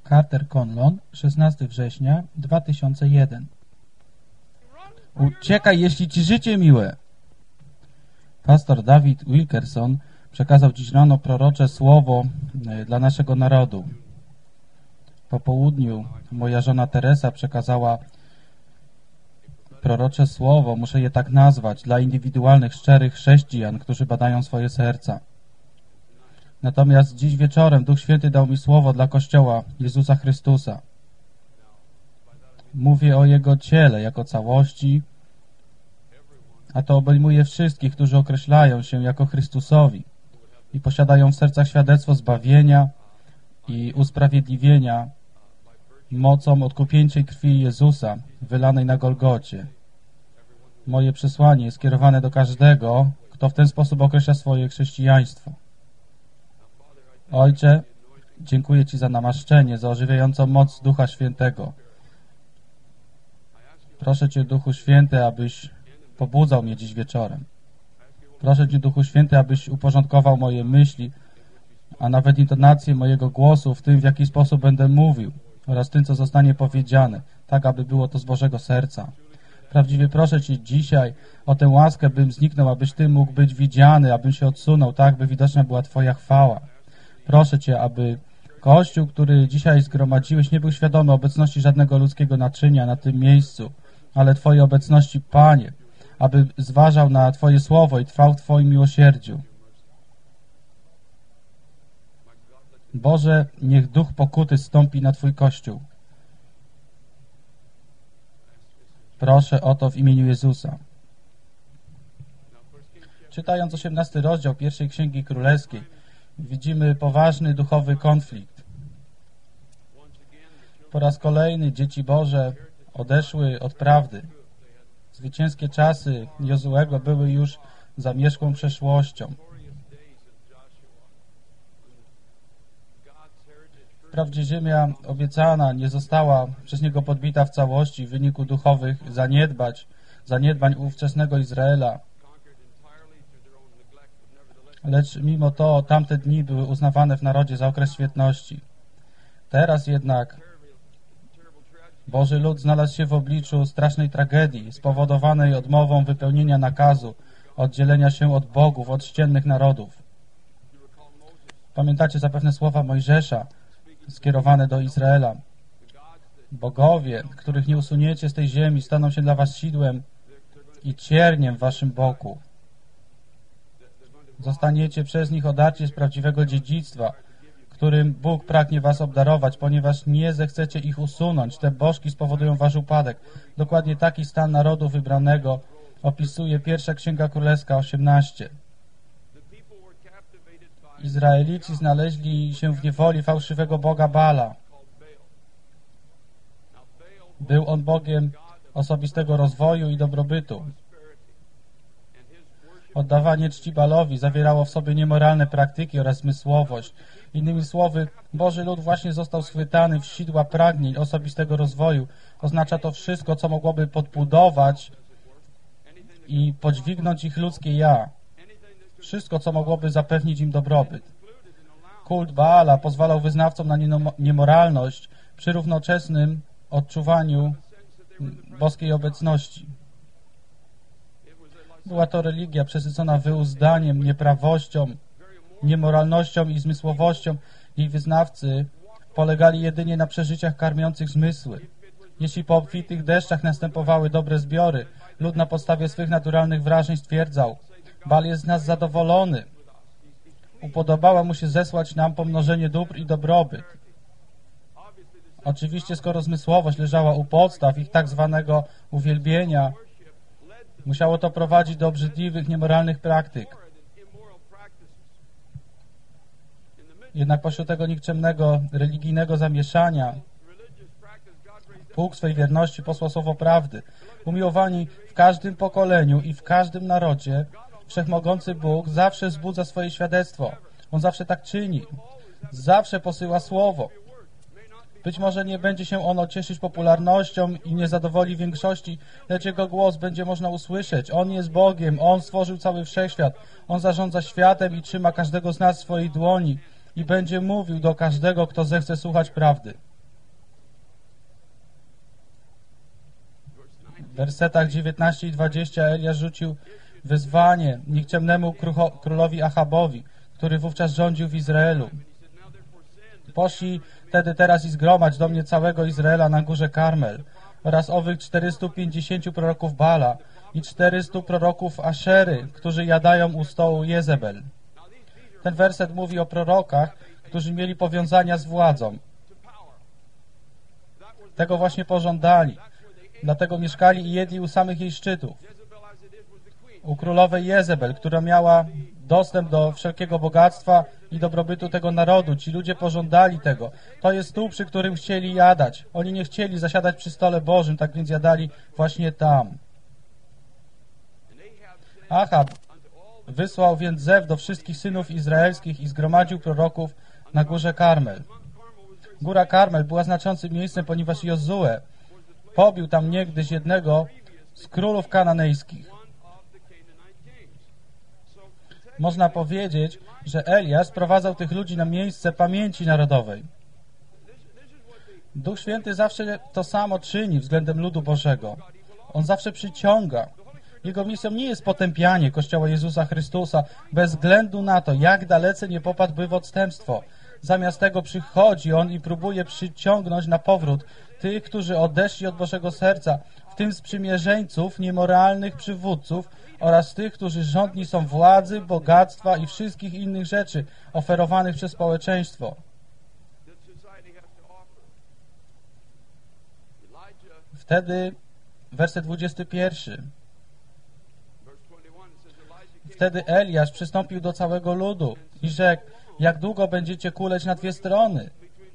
Carter Conlon, 16 września 2001. Uciekaj, jeśli ci życie miłe! Pastor David Wilkerson przekazał dziś rano prorocze słowo dla naszego narodu. Po południu moja żona Teresa przekazała prorocze słowo, muszę je tak nazwać, dla indywidualnych, szczerych chrześcijan, którzy badają swoje serca. Natomiast dziś wieczorem Duch Święty dał mi słowo dla Kościoła Jezusa Chrystusa. Mówię o Jego ciele jako całości, a to obejmuje wszystkich, którzy określają się jako Chrystusowi i posiadają w sercach świadectwo zbawienia i usprawiedliwienia mocą odkupieńczej krwi Jezusa wylanej na Golgocie. Moje przesłanie jest skierowane do każdego, kto w ten sposób określa swoje chrześcijaństwo. Ojcze, dziękuję Ci za namaszczenie, za ożywiającą moc Ducha Świętego. Proszę Cię, Duchu Święty, abyś pobudzał mnie dziś wieczorem. Proszę Cię, Duchu Święty, abyś uporządkował moje myśli, a nawet intonację mojego głosu w tym, w jaki sposób będę mówił oraz tym, co zostanie powiedziane, tak, aby było to z Bożego serca. Prawdziwie proszę Cię dzisiaj o tę łaskę, bym zniknął, abyś Ty mógł być widziany, abym się odsunął, tak, by widoczna była Twoja chwała. Proszę Cię, aby Kościół, który dzisiaj zgromadziłeś, nie był świadomy obecności żadnego ludzkiego naczynia na tym miejscu, ale Twojej obecności, Panie, aby zważał na Twoje słowo i trwał w Twoim miłosierdziu. Boże, niech duch pokuty zstąpi na Twój Kościół. Proszę o to w imieniu Jezusa. Czytając 18 rozdział pierwszej Księgi Królewskiej, widzimy poważny duchowy konflikt. Po raz kolejny dzieci Boże odeszły od prawdy. Zwycięskie czasy Jozuego były już zamierzchłą przeszłością. Wprawdzie ziemia obiecana nie została przez niego podbita w całości w wyniku duchowych zaniedbań ówczesnego Izraela. Lecz mimo to tamte dni były uznawane w narodzie za okres świetności. Teraz jednak Boży lud znalazł się w obliczu strasznej tragedii spowodowanej odmową wypełnienia nakazu oddzielenia się od bogów, od ściennych narodów. Pamiętacie zapewne słowa Mojżesza skierowane do Izraela. Bogowie, których nie usuniecie z tej ziemi, staną się dla was sidłem i cierniem w waszym boku. Zostaniecie przez nich odarci z prawdziwego dziedzictwa, którym Bóg pragnie was obdarować, ponieważ nie zechcecie ich usunąć. Te bożki spowodują wasz upadek. Dokładnie taki stan narodu wybranego opisuje pierwsza Księga Królewska 18. Izraelici znaleźli się w niewoli fałszywego boga Baala. Był on Bogiem osobistego rozwoju i dobrobytu. Oddawanie czci Baalowi zawierało w sobie niemoralne praktyki oraz zmysłowość. Innymi słowy, Boży lud właśnie został schwytany w sidła pragnień osobistego rozwoju. Oznacza to wszystko, co mogłoby podbudować i podźwignąć ich ludzkie ja. Wszystko, co mogłoby zapewnić im dobrobyt. Kult Baala pozwalał wyznawcom na niemoralność przy równoczesnym odczuwaniu boskiej obecności. Była to religia przesycona wyuzdaniem, nieprawością, niemoralnością i zmysłowością. Jej wyznawcy polegali jedynie na przeżyciach karmiących zmysły. Jeśli po obfitych deszczach następowały dobre zbiory, lud na podstawie swych naturalnych wrażeń stwierdzał: Baal jest z nas zadowolony. Upodobała mu się zesłać nam pomnożenie dóbr i dobrobyt. Oczywiście, skoro zmysłowość leżała u podstaw ich tak zwanego uwielbienia, musiało to prowadzić do obrzydliwych, niemoralnych praktyk. Jednak pośród tego nikczemnego, religijnego zamieszania Bóg swej wierności posłał słowo prawdy. Umiłowani w każdym pokoleniu i w każdym narodzie, Wszechmogący Bóg zawsze wzbudza swoje świadectwo. On zawsze tak czyni. Zawsze posyła słowo. Być może nie będzie się ono cieszyć popularnością i nie zadowoli większości, lecz Jego głos będzie można usłyszeć. On jest Bogiem, On stworzył cały wszechświat. On zarządza światem i trzyma każdego z nas w swojej dłoni i będzie mówił do każdego, kto zechce słuchać prawdy. wersetach 19 i 20 Eliasz rzucił wyzwanie nikczemnemu królowi Achabowi, który wówczas rządził w Izraelu. Poszli wtedy teraz i zgromadź do mnie całego Izraela na górze Karmel oraz owych 450 proroków Bala i 400 proroków Aszery, którzy jadają u stołu Jezebel. Ten werset mówi o prorokach, którzy mieli powiązania z władzą. Tego właśnie pożądali. Dlatego mieszkali i jedli u samych jej szczytów. U królowej Jezebel, która miała dostęp do wszelkiego bogactwa i dobrobytu tego narodu. Ci ludzie pożądali tego. To jest stół, przy którym chcieli jadać. Oni nie chcieli zasiadać przy stole Bożym, tak więc jadali właśnie tam. Achab wysłał więc zew do wszystkich synów izraelskich i zgromadził proroków na górze Karmel. Góra Karmel była znaczącym miejscem, ponieważ Jozue pobił tam niegdyś jednego z królów kananejskich. Można powiedzieć, że Eliasz sprowadzał tych ludzi na miejsce pamięci narodowej. Duch Święty zawsze to samo czyni względem ludu Bożego. On zawsze przyciąga. Jego misją nie jest potępianie Kościoła Jezusa Chrystusa, bez względu na to, jak dalece nie popadłby w odstępstwo. Zamiast tego przychodzi On i próbuje przyciągnąć na powrót tych, którzy odeszli od Bożego serca, w tym sprzymierzeńców, niemoralnych przywódców oraz tych, którzy żądni są władzy, bogactwa i wszystkich innych rzeczy oferowanych przez społeczeństwo. Wtedy, werset 21. Wtedy Eliasz przystąpił do całego ludu i rzekł: jak długo będziecie kuleć na dwie strony?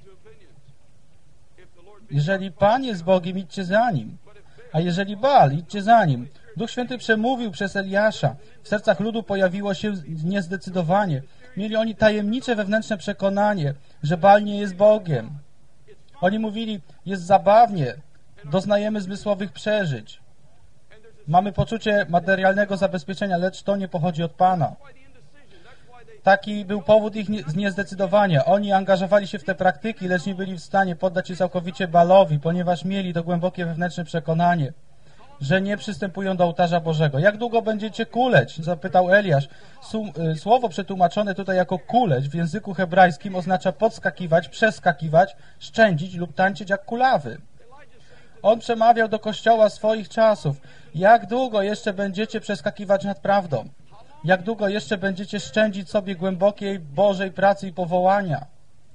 Jeżeli Pan jest Bogiem, idźcie za Nim. A jeżeli Baal, idźcie za Nim. Duch Święty przemówił przez Eliasza. W sercach ludu pojawiło się niezdecydowanie. Mieli oni tajemnicze wewnętrzne przekonanie, że Baal nie jest Bogiem. Oni mówili: jest zabawnie, doznajemy zmysłowych przeżyć. Mamy poczucie materialnego zabezpieczenia, lecz to nie pochodzi od Pana. Taki był powód ich niezdecydowania. Oni angażowali się w te praktyki, lecz nie byli w stanie poddać się całkowicie Baalowi, ponieważ mieli to głębokie wewnętrzne przekonanie, że nie przystępują do ołtarza Bożego. Jak długo będziecie kuleć? Zapytał Eliasz. Słowo przetłumaczone tutaj jako kuleć w języku hebrajskim oznacza podskakiwać, przeskakiwać, szczędzić lub tańczyć jak kulawy. On przemawiał do Kościoła swoich czasów. Jak długo jeszcze będziecie przeskakiwać nad prawdą? Jak długo jeszcze będziecie szczędzić sobie głębokiej Bożej pracy i powołania?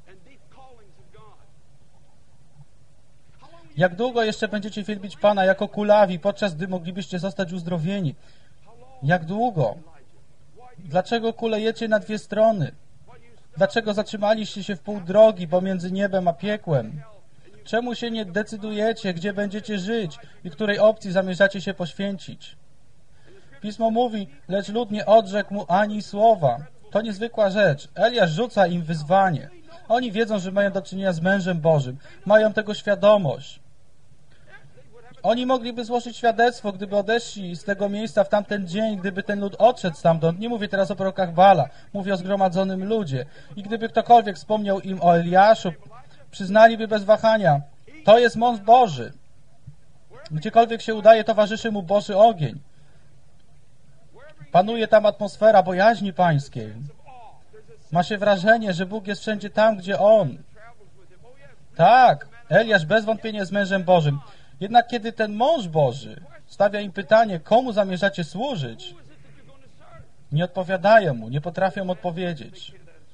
Jak długo jeszcze będziecie wielbić Pana jako kulawi, podczas gdy moglibyście zostać uzdrowieni? Jak długo? Dlaczego kulejecie na dwie strony? Dlaczego zatrzymaliście się w pół drogi pomiędzy niebem a piekłem? Czemu się nie decydujecie, gdzie będziecie żyć i której opcji zamierzacie się poświęcić? Pismo mówi, lecz lud nie odrzekł mu ani słowa. To niezwykła rzecz. Eliasz rzuca im wyzwanie. Oni wiedzą, że mają do czynienia z mężem Bożym. Mają tego świadomość. Oni mogliby złożyć świadectwo, gdyby odeszli z tego miejsca w tamten dzień, gdyby ten lud odszedł stamtąd. Nie mówię teraz o prorokach Baala, mówię o zgromadzonym ludzie. I gdyby ktokolwiek wspomniał im o Eliaszu, przyznaliby bez wahania, to jest mąż Boży. Gdziekolwiek się udaje, towarzyszy mu Boży ogień. Panuje tam atmosfera bojaźni pańskiej. Ma się wrażenie, że Bóg jest wszędzie tam, gdzie On. Tak, Eliasz bez wątpienia jest mężem Bożym. Jednak kiedy ten mąż Boży stawia im pytanie, komu zamierzacie służyć, nie odpowiadają mu, nie potrafią odpowiedzieć.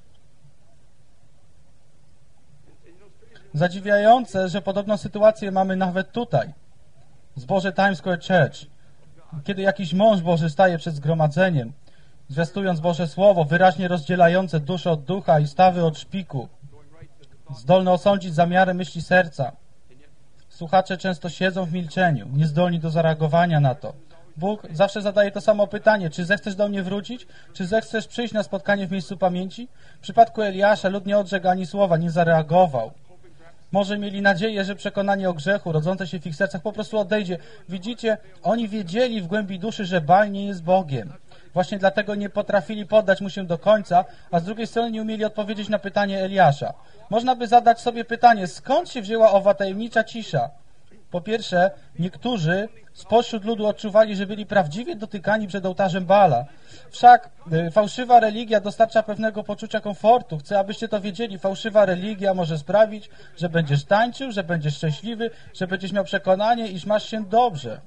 Zadziwiające, że podobną sytuację mamy nawet tutaj, w zborze Times Square Church. Kiedy jakiś mąż Boży staje przed zgromadzeniem, zwiastując Boże Słowo, wyraźnie rozdzielające duszę od ducha i stawy od szpiku, zdolny osądzić zamiary myśli serca. Słuchacze często siedzą w milczeniu, niezdolni do zareagowania na to. Bóg zawsze zadaje to samo pytanie, czy zechcesz do mnie wrócić? Czy zechcesz przyjść na spotkanie w miejscu pamięci? W przypadku Eliasza lud nie odrzekł ani słowa, nie zareagował. Może mieli nadzieję, że przekonanie o grzechu rodzące się w ich sercach po prostu odejdzie. Widzicie, oni wiedzieli w głębi duszy, że Baal nie jest Bogiem. Właśnie dlatego nie potrafili poddać mu się do końca, a z drugiej strony nie umieli odpowiedzieć na pytanie Eliasza. Można by zadać sobie pytanie, skąd się wzięła owa tajemnicza cisza? Po pierwsze, niektórzy spośród ludu odczuwali, że byli prawdziwie dotykani przed ołtarzem Baala. Wszak fałszywa religia dostarcza pewnego poczucia komfortu. Chcę, abyście to wiedzieli. Fałszywa religia może sprawić, że będziesz tańczył, że będziesz szczęśliwy, że będziesz miał przekonanie, iż masz się dobrze.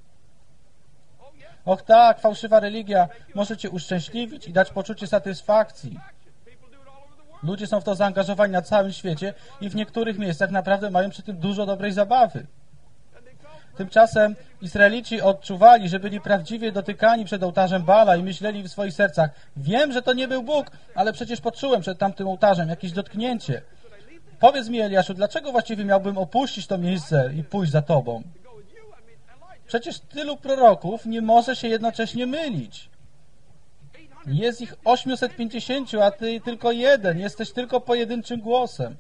Och tak, fałszywa religia może cię uszczęśliwić i dać poczucie satysfakcji. Ludzie są w to zaangażowani na całym świecie i w niektórych miejscach naprawdę mają przy tym dużo dobrej zabawy. Tymczasem Izraelici odczuwali, że byli prawdziwie dotykani przed ołtarzem Baala i myśleli w swoich sercach: wiem, że to nie był Bóg, ale przecież poczułem przed tamtym ołtarzem jakieś dotknięcie. Powiedz mi, Eliaszu, dlaczego właściwie miałbym opuścić to miejsce i pójść za Tobą? Przecież tylu proroków nie może się jednocześnie mylić. Jest ich 850, a Ty tylko jeden. Jesteś tylko pojedynczym głosem.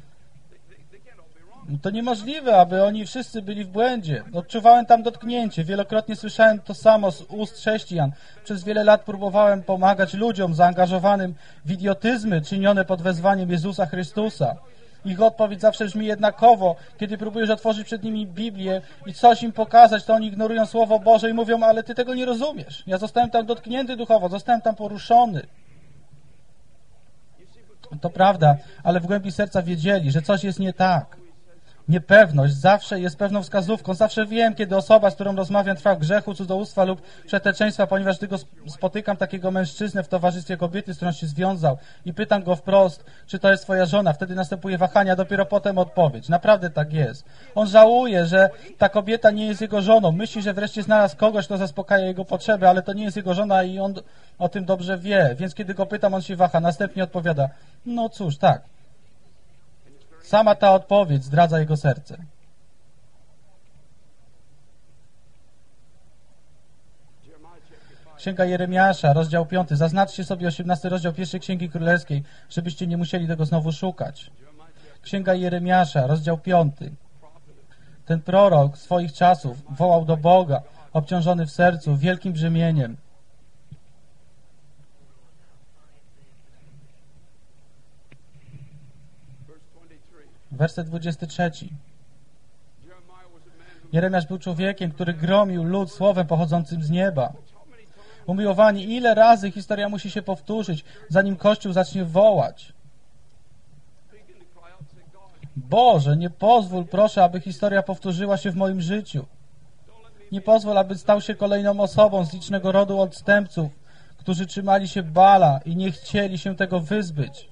To niemożliwe, aby oni wszyscy byli w błędzie. Odczuwałem tam dotknięcie. Wielokrotnie słyszałem to samo z ust chrześcijan. Przez wiele lat próbowałem pomagać ludziom zaangażowanym w idiotyzmy czynione pod wezwaniem Jezusa Chrystusa. Ich odpowiedź zawsze brzmi jednakowo. Kiedy próbujesz otworzyć przed nimi Biblię i coś im pokazać, to oni ignorują Słowo Boże i mówią: ale Ty tego nie rozumiesz. Ja zostałem tam dotknięty duchowo, zostałem tam poruszony. To prawda, ale w głębi serca wiedzieli, że coś jest nie tak. Niepewność zawsze jest pewną wskazówką. Zawsze wiem, kiedy osoba, z którą rozmawiam, trwa w grzechu, cudzołóstwa lub przeteczeństwa, ponieważ gdy go spotykam takiego mężczyznę w towarzystwie kobiety, z którą się związał i pytam go wprost, czy to jest twoja żona, wtedy następuje wahanie, a dopiero potem odpowiedź. Naprawdę tak jest. On żałuje, że ta kobieta nie jest jego żoną. Myśli, że wreszcie znalazł kogoś, kto zaspokaja jego potrzeby, ale to nie jest jego żona i on o tym dobrze wie. Więc kiedy go pytam, on się waha. Następnie odpowiada: no cóż, tak. Sama ta odpowiedź zdradza jego serce. Księga Jeremiasza, rozdział 5. Zaznaczcie sobie 18 rozdział pierwszej Księgi Królewskiej, żebyście nie musieli tego znowu szukać. Księga Jeremiasza, rozdział 5. Ten prorok swoich czasów wołał do Boga, obciążony w sercu wielkim brzemieniem. Werset 23. Jeremiasz był człowiekiem, który gromił lud słowem pochodzącym z nieba. Umiłowani, ile razy historia musi się powtórzyć, zanim Kościół zacznie wołać: Boże, nie pozwól, proszę, aby historia powtórzyła się w moim życiu. Nie pozwól, aby stał się kolejną osobą z licznego rodu odstępców, którzy trzymali się Baala i nie chcieli się tego wyzbyć.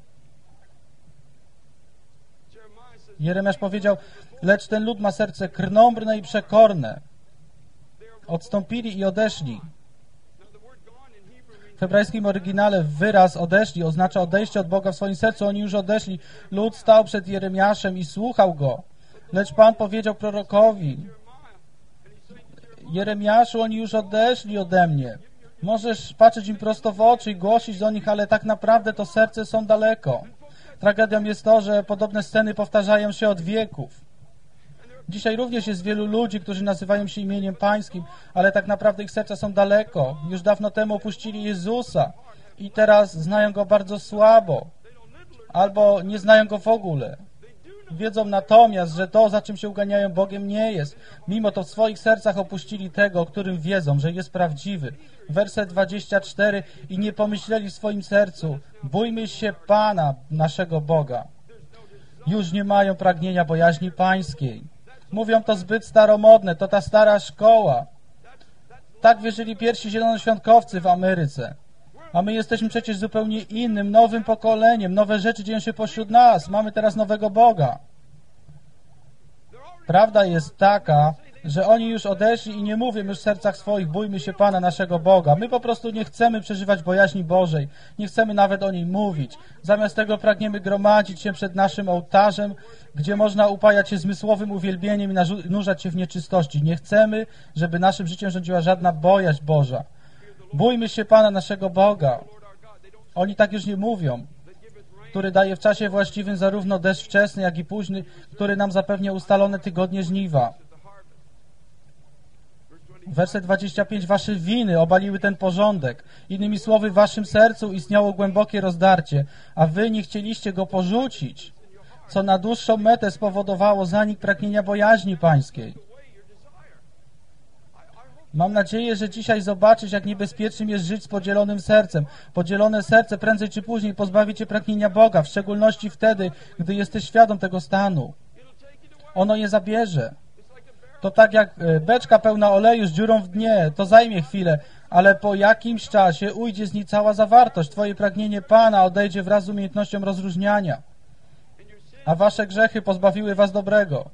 Jeremiasz powiedział: lecz ten lud ma serce krnąbrne i przekorne. Odstąpili i odeszli. W hebrajskim oryginale wyraz odeszli oznacza odejście od Boga w swoim sercu. Oni już odeszli. Lud stał przed Jeremiaszem i słuchał go. Lecz Pan powiedział prorokowi: Jeremiaszu, oni już odeszli ode mnie. Możesz patrzeć im prosto w oczy i głosić do nich, ale tak naprawdę to serce są daleko. Tragedią jest to, że podobne sceny powtarzają się od wieków. Dzisiaj również jest wielu ludzi, którzy nazywają się imieniem Pańskim, ale tak naprawdę ich serca są daleko. Już dawno temu opuścili Jezusa i teraz znają Go bardzo słabo, albo nie znają Go w ogóle. Wiedzą natomiast, że to, za czym się uganiają, Bogiem nie jest. Mimo to w swoich sercach opuścili tego, o którym wiedzą, że jest prawdziwy. Werset 24. I nie pomyśleli w swoim sercu: bójmy się Pana, naszego Boga. Już nie mają pragnienia bojaźni pańskiej. Mówią: to zbyt staromodne, to ta stara szkoła. Tak wierzyli pierwsi zielonoświątkowcy w Ameryce. A my jesteśmy przecież zupełnie innym, nowym pokoleniem. Nowe rzeczy dzieją się pośród nas. Mamy teraz nowego Boga. Prawda jest taka, że oni już odeszli i nie mówią już w sercach swoich: bójmy się Pana, naszego Boga. My po prostu nie chcemy przeżywać bojaźni Bożej. Nie chcemy nawet o niej mówić. Zamiast tego pragniemy gromadzić się przed naszym ołtarzem, gdzie można upajać się zmysłowym uwielbieniem i nurzać się w nieczystości. Nie chcemy, żeby naszym życiem rządziła żadna bojaźń Boża. Bójmy się Pana, naszego Boga. Oni tak już nie mówią. Który daje w czasie właściwym zarówno deszcz wczesny, jak i późny, który nam zapewnia ustalone tygodnie żniwa. Werset 25. Wasze winy obaliły ten porządek. Innymi słowy, w waszym sercu istniało głębokie rozdarcie, a wy nie chcieliście go porzucić, co na dłuższą metę spowodowało zanik pragnienia bojaźni pańskiej. Mam nadzieję, że dzisiaj zobaczysz, jak niebezpiecznym jest żyć z podzielonym sercem. Podzielone serce prędzej czy później pozbawi cię pragnienia Boga, w szczególności wtedy, gdy jesteś świadom tego stanu. Ono je zabierze. To tak jak beczka pełna oleju z dziurą w dnie, to zajmie chwilę, ale po jakimś czasie ujdzie z niej cała zawartość. Twoje pragnienie Pana odejdzie wraz z umiejętnością rozróżniania, a wasze grzechy pozbawiły was dobrego.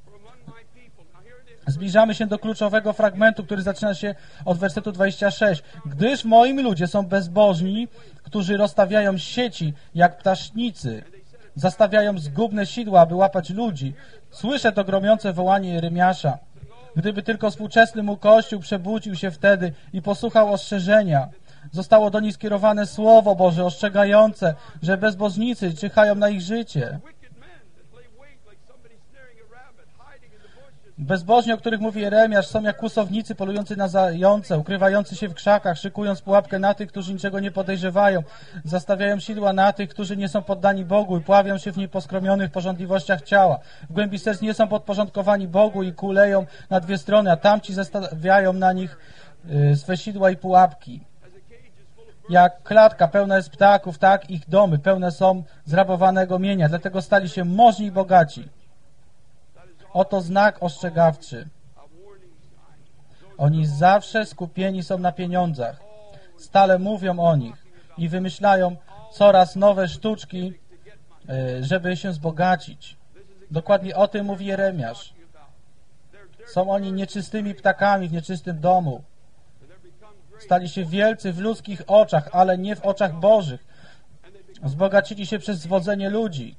Zbliżamy się do kluczowego fragmentu, który zaczyna się od wersetu 26. Gdyż moi ludzie są bezbożni, którzy rozstawiają sieci jak ptasznicy, zastawiają zgubne sidła, aby łapać ludzi. Słyszę to gromiące wołanie Jeremiasza. Gdyby tylko współczesny mu Kościół przebudził się wtedy i posłuchał ostrzeżenia. Zostało do nich skierowane Słowo Boże ostrzegające, że bezbożnicy czyhają na ich życie. Bezbożni, o których mówi Jeremiasz, są jak kłusownicy polujący na zające, ukrywający się w krzakach, szykując pułapkę na tych, którzy niczego nie podejrzewają, zastawiają sidła na tych, którzy nie są poddani Bogu i pławią się w nieposkromionych porządliwościach ciała. W głębi serc nie są podporządkowani Bogu i kuleją na dwie strony, a tamci zastawiają na nich swe sidła i pułapki. Jak klatka pełna jest ptaków, tak ich domy pełne są zrabowanego mienia, dlatego stali się możni i bogaci. Oto znak ostrzegawczy. Oni zawsze skupieni są na pieniądzach. Stale mówią o nich i wymyślają coraz nowe sztuczki, żeby się wzbogacić. Dokładnie o tym mówi Jeremiasz. Są oni nieczystymi ptakami w nieczystym domu. Stali się wielcy w ludzkich oczach, ale nie w oczach Bożych. Wzbogacili się przez zwodzenie ludzi.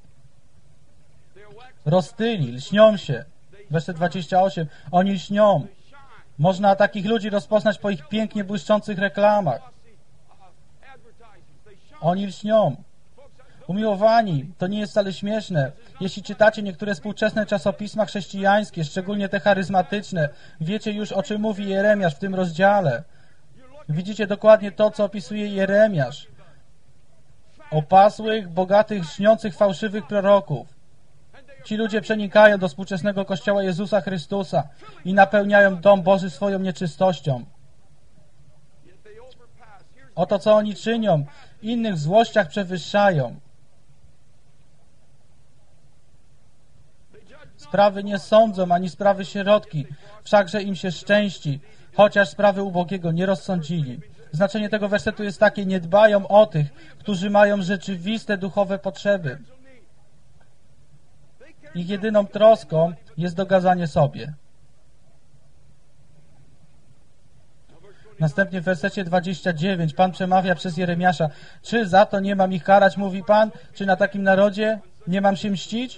Roztyli, lśnią się. Werset 28. Oni lśnią. Można takich ludzi rozpoznać po ich pięknie błyszczących reklamach. Oni lśnią. Umiłowani, to nie jest wcale śmieszne. Jeśli czytacie niektóre współczesne czasopisma chrześcijańskie, szczególnie te charyzmatyczne, wiecie już, o czym mówi Jeremiasz w tym rozdziale. Widzicie dokładnie to, co opisuje Jeremiasz. Opasłych, bogatych, śniących, fałszywych proroków. Ci ludzie przenikają do współczesnego Kościoła Jezusa Chrystusa i napełniają dom Boży swoją nieczystością. Oto co oni czynią. Innych w złościach przewyższają. Sprawy nie sądzą, ani sprawy sierotki, wszakże im się szczęści, chociaż sprawy ubogiego nie rozsądzili. Znaczenie tego wersetu jest takie: nie dbają o tych, którzy mają rzeczywiste duchowe potrzeby. Ich jedyną troską jest dogadzanie sobie. Następnie w wersecie 29 Pan przemawia przez Jeremiasza. Czy za to nie mam ich karać, mówi Pan? Czy na takim narodzie nie mam się mścić?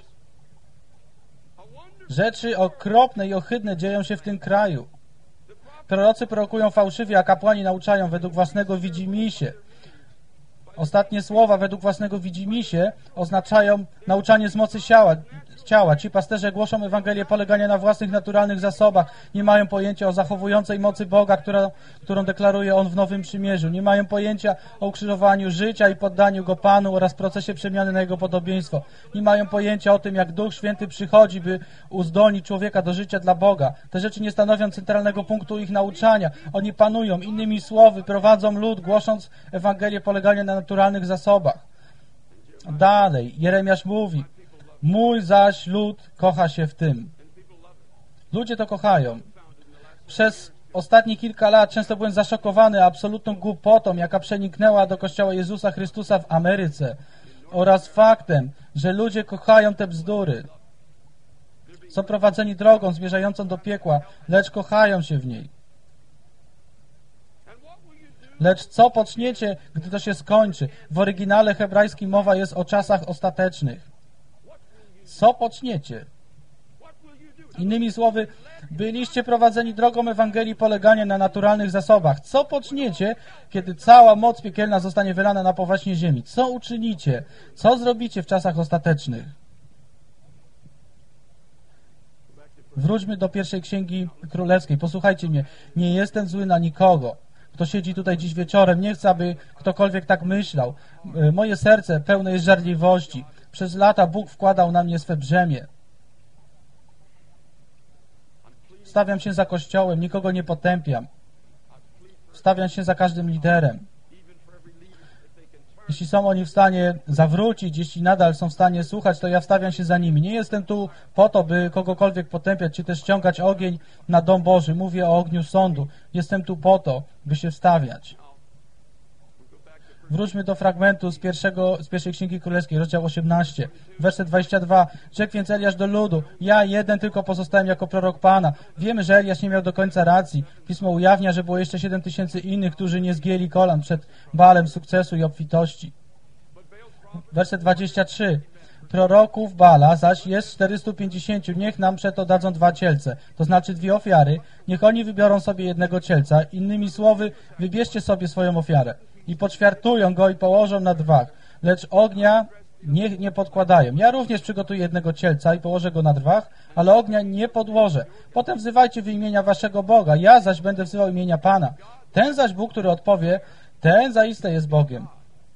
Rzeczy okropne i ohydne dzieją się w tym kraju. Prorocy prorokują fałszywie, a kapłani nauczają według własnego widzimisię. Ostatnie słowa według własnego widzimisię oznaczają nauczanie z mocy ciała. Ci pasterze głoszą Ewangelię polegania na własnych naturalnych zasobach. Nie mają pojęcia o zachowującej mocy Boga, którą deklaruje On w Nowym Przymierzu. Nie mają pojęcia o ukrzyżowaniu życia i poddaniu Go Panu oraz procesie przemiany na Jego podobieństwo. Nie mają pojęcia o tym, jak Duch Święty przychodzi, by uzdolnić człowieka do życia dla Boga. Te rzeczy nie stanowią centralnego punktu ich nauczania. Oni panują, innymi słowy, prowadzą lud, głosząc Ewangelię polegania na naturalnych zasobach. Dalej, Jeremiasz mówi: mój zaś lud kocha się w tym. Ludzie to kochają. Przez ostatnie kilka lat często byłem zaszokowany absolutną głupotą, jaka przeniknęła do Kościoła Jezusa Chrystusa w Ameryce, oraz faktem, że ludzie kochają te bzdury. Są prowadzeni drogą zmierzającą do piekła, lecz kochają się w niej. Lecz co poczniecie, gdy to się skończy? W oryginale hebrajskim mowa jest o czasach ostatecznych. Co poczniecie? Innymi słowy, byliście prowadzeni drogą Ewangelii polegania na naturalnych zasobach. Co poczniecie, kiedy cała moc piekielna zostanie wylana na powierzchnię ziemi? Co uczynicie? Co zrobicie w czasach ostatecznych? Wróćmy do pierwszej Księgi Królewskiej. Posłuchajcie mnie. Nie jestem zły na nikogo, kto siedzi tutaj dziś wieczorem. Nie chcę, aby ktokolwiek tak myślał. Moje serce pełne jest żarliwości. Przez lata Bóg wkładał na mnie swe brzemię. Stawiam się za Kościołem, nikogo nie potępiam. wstawiam się za każdym liderem. Jeśli są oni w stanie zawrócić, jeśli nadal są w stanie słuchać, to ja wstawiam się za nimi. Nie jestem tu po to, by kogokolwiek potępiać, czy też ściągać ogień na dom Boży. Mówię o ogniu sądu. Jestem tu po to, by się wstawiać. Wróćmy do fragmentu z pierwszej Księgi Królewskiej, rozdział 18, werset 22. Rzekł więc Eliasz do ludu: ja jeden tylko pozostałem jako prorok Pana. Wiemy, że Eliasz nie miał do końca racji. Pismo ujawnia, że było jeszcze 7000 innych, którzy nie zgięli kolan przed Baalem sukcesu i obfitości. Werset 23. Proroków Baala zaś jest 450, niech nam przeto dadzą 2 cielce, to znaczy 2 ofiary, niech oni wybiorą sobie jednego cielca, innymi słowy, wybierzcie sobie swoją ofiarę i poćwiartują go i położą na drwach, lecz ognia niech nie podkładają. Ja również przygotuję jednego cielca i położę go na drwach, ale ognia nie podłożę. Potem wzywajcie w imienia waszego Boga, ja zaś będę wzywał imienia Pana. Ten zaś Bóg, który odpowie, ten zaiste jest Bogiem.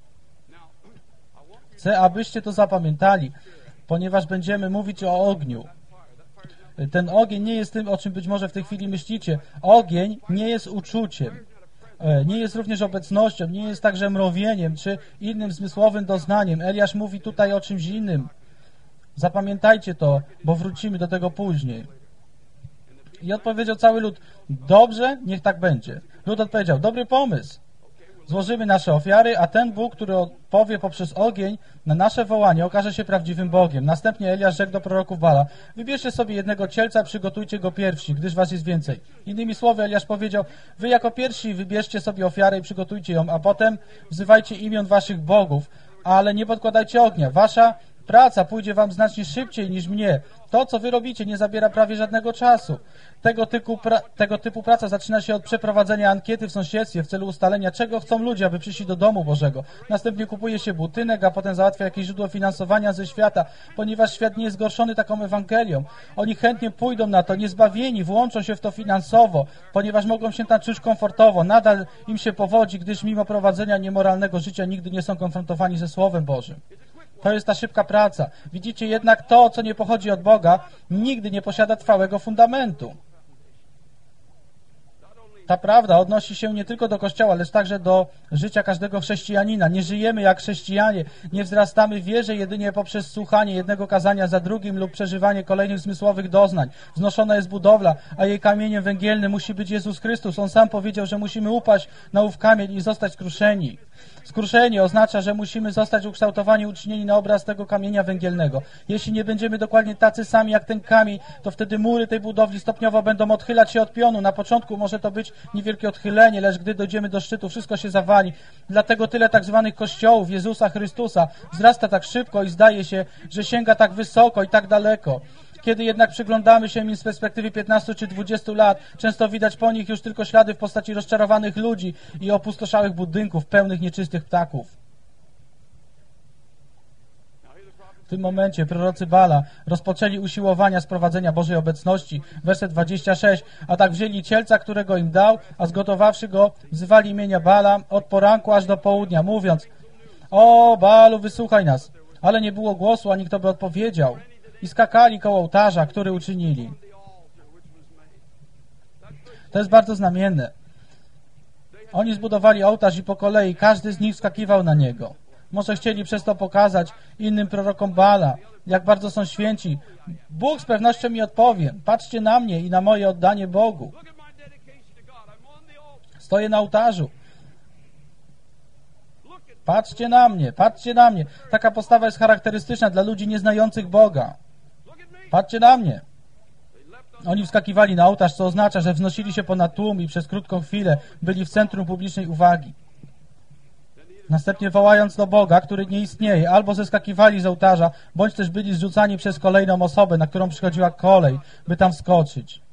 Chcę, abyście to zapamiętali, ponieważ będziemy mówić o ogniu. Ten ogień nie jest tym, o czym być może w tej chwili myślicie. Ogień nie jest uczuciem. Nie jest również obecnością, nie jest także mrowieniem, czy innym zmysłowym doznaniem. Eliasz mówi tutaj o czymś innym. Zapamiętajcie to, bo wrócimy do tego później. I odpowiedział cały lud: dobrze, niech tak będzie. Lud odpowiedział: dobry pomysł. Złożymy nasze ofiary, a ten Bóg, który odpowie poprzez ogień na nasze wołanie, okaże się prawdziwym Bogiem. Następnie Eliasz rzekł do proroków Baala: wybierzcie sobie jednego cielca, przygotujcie go pierwsi, gdyż was jest więcej. Innymi słowy, Eliasz powiedział: wy jako pierwsi wybierzcie sobie ofiarę i przygotujcie ją, a potem wzywajcie imion waszych bogów, ale nie podkładajcie ognia. Wasza praca pójdzie wam znacznie szybciej niż mnie. To, co wy robicie, nie zabiera prawie żadnego czasu. Tego typu praca zaczyna się od przeprowadzenia ankiety w sąsiedztwie w celu ustalenia, czego chcą ludzie, aby przyszli do domu Bożego. Następnie kupuje się budynek, a potem załatwia jakieś źródło finansowania ze świata, ponieważ świat nie jest zgorszony taką Ewangelią. Oni chętnie pójdą na to, niezbawieni, włączą się w to finansowo, ponieważ mogą się tam czuć komfortowo. Nadal im się powodzi, gdyż mimo prowadzenia niemoralnego życia nigdy nie są konfrontowani ze Słowem Bożym. To jest ta szybka praca. Widzicie, jednak to, co nie pochodzi od Boga, nigdy nie posiada trwałego fundamentu. Ta prawda odnosi się nie tylko do Kościoła, lecz także do życia każdego chrześcijanina. Nie żyjemy jak chrześcijanie, nie wzrastamy w wierze jedynie poprzez słuchanie jednego kazania za drugim lub przeżywanie kolejnych zmysłowych doznań. Wznoszona jest budowla, a jej kamieniem węgielnym musi być Jezus Chrystus. On sam powiedział, że musimy upaść na ów kamień i zostać skruszeni. Skruszenie oznacza, że musimy zostać ukształtowani, uczynieni na obraz tego kamienia węgielnego. Jeśli nie będziemy dokładnie tacy sami jak ten kamień, to wtedy mury tej budowli stopniowo będą odchylać się od pionu. Na początku może to być niewielkie odchylenie, lecz gdy dojdziemy do szczytu, wszystko się zawali. Dlatego tyle tak zwanych kościołów Jezusa Chrystusa wzrasta tak szybko i zdaje się, że sięga tak wysoko i tak daleko. Kiedy jednak przyglądamy się im z perspektywy 15 czy 20 lat, często widać po nich już tylko ślady w postaci rozczarowanych ludzi i opustoszałych budynków pełnych nieczystych ptaków. W tym momencie prorocy Baala rozpoczęli usiłowania sprowadzenia Bożej obecności. Werset 26. A tak wzięli cielca, którego im dał, a zgotowawszy go, wzywali imienia Baala od poranku aż do południa, mówiąc: o Baalu, wysłuchaj nas. Ale nie było głosu, ani kto by odpowiedział. I skakali koło ołtarza, który uczynili. To jest bardzo znamienne. Oni zbudowali ołtarz i po kolei każdy z nich skakiwał na niego. Może chcieli przez to pokazać innym prorokom Baala, jak bardzo są święci. Bóg z pewnością mi odpowie. Patrzcie na mnie i na moje oddanie Bogu. Stoję na ołtarzu. Patrzcie na mnie, patrzcie na mnie. Taka postawa jest charakterystyczna dla ludzi nieznających Boga. Patrzcie na mnie. Oni wskakiwali na ołtarz, co oznacza, że wznosili się ponad tłum i przez krótką chwilę byli w centrum publicznej uwagi. Następnie wołając do Boga, który nie istnieje, albo zeskakiwali z ołtarza, bądź też byli zrzucani przez kolejną osobę, na którą przychodziła kolej, by tam wskoczyć.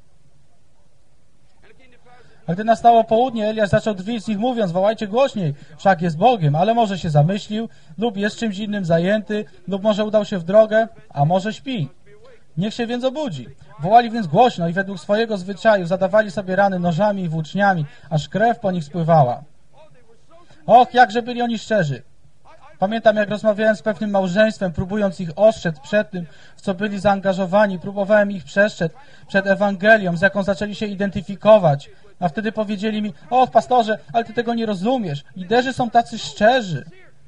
A gdy nastało południe, Eliasz zaczął drwić z nich, mówiąc: wołajcie głośniej, wszak jest Bogiem, ale może się zamyślił, lub jest czymś innym zajęty, lub może udał się w drogę, a może śpi. Niech się więc obudzi. Wołali więc głośno i według swojego zwyczaju zadawali sobie rany nożami i włóczniami, aż krew po nich spływała. Och, jakże byli oni szczerzy. Pamiętam, jak rozmawiałem z pewnym małżeństwem, próbując ich ostrzec przed tym, w co byli zaangażowani. Próbowałem ich przestrzec przed Ewangelią, z jaką zaczęli się identyfikować. A wtedy powiedzieli mi: o, pastorze, ale ty tego nie rozumiesz. Liderzy są tacy szczerzy.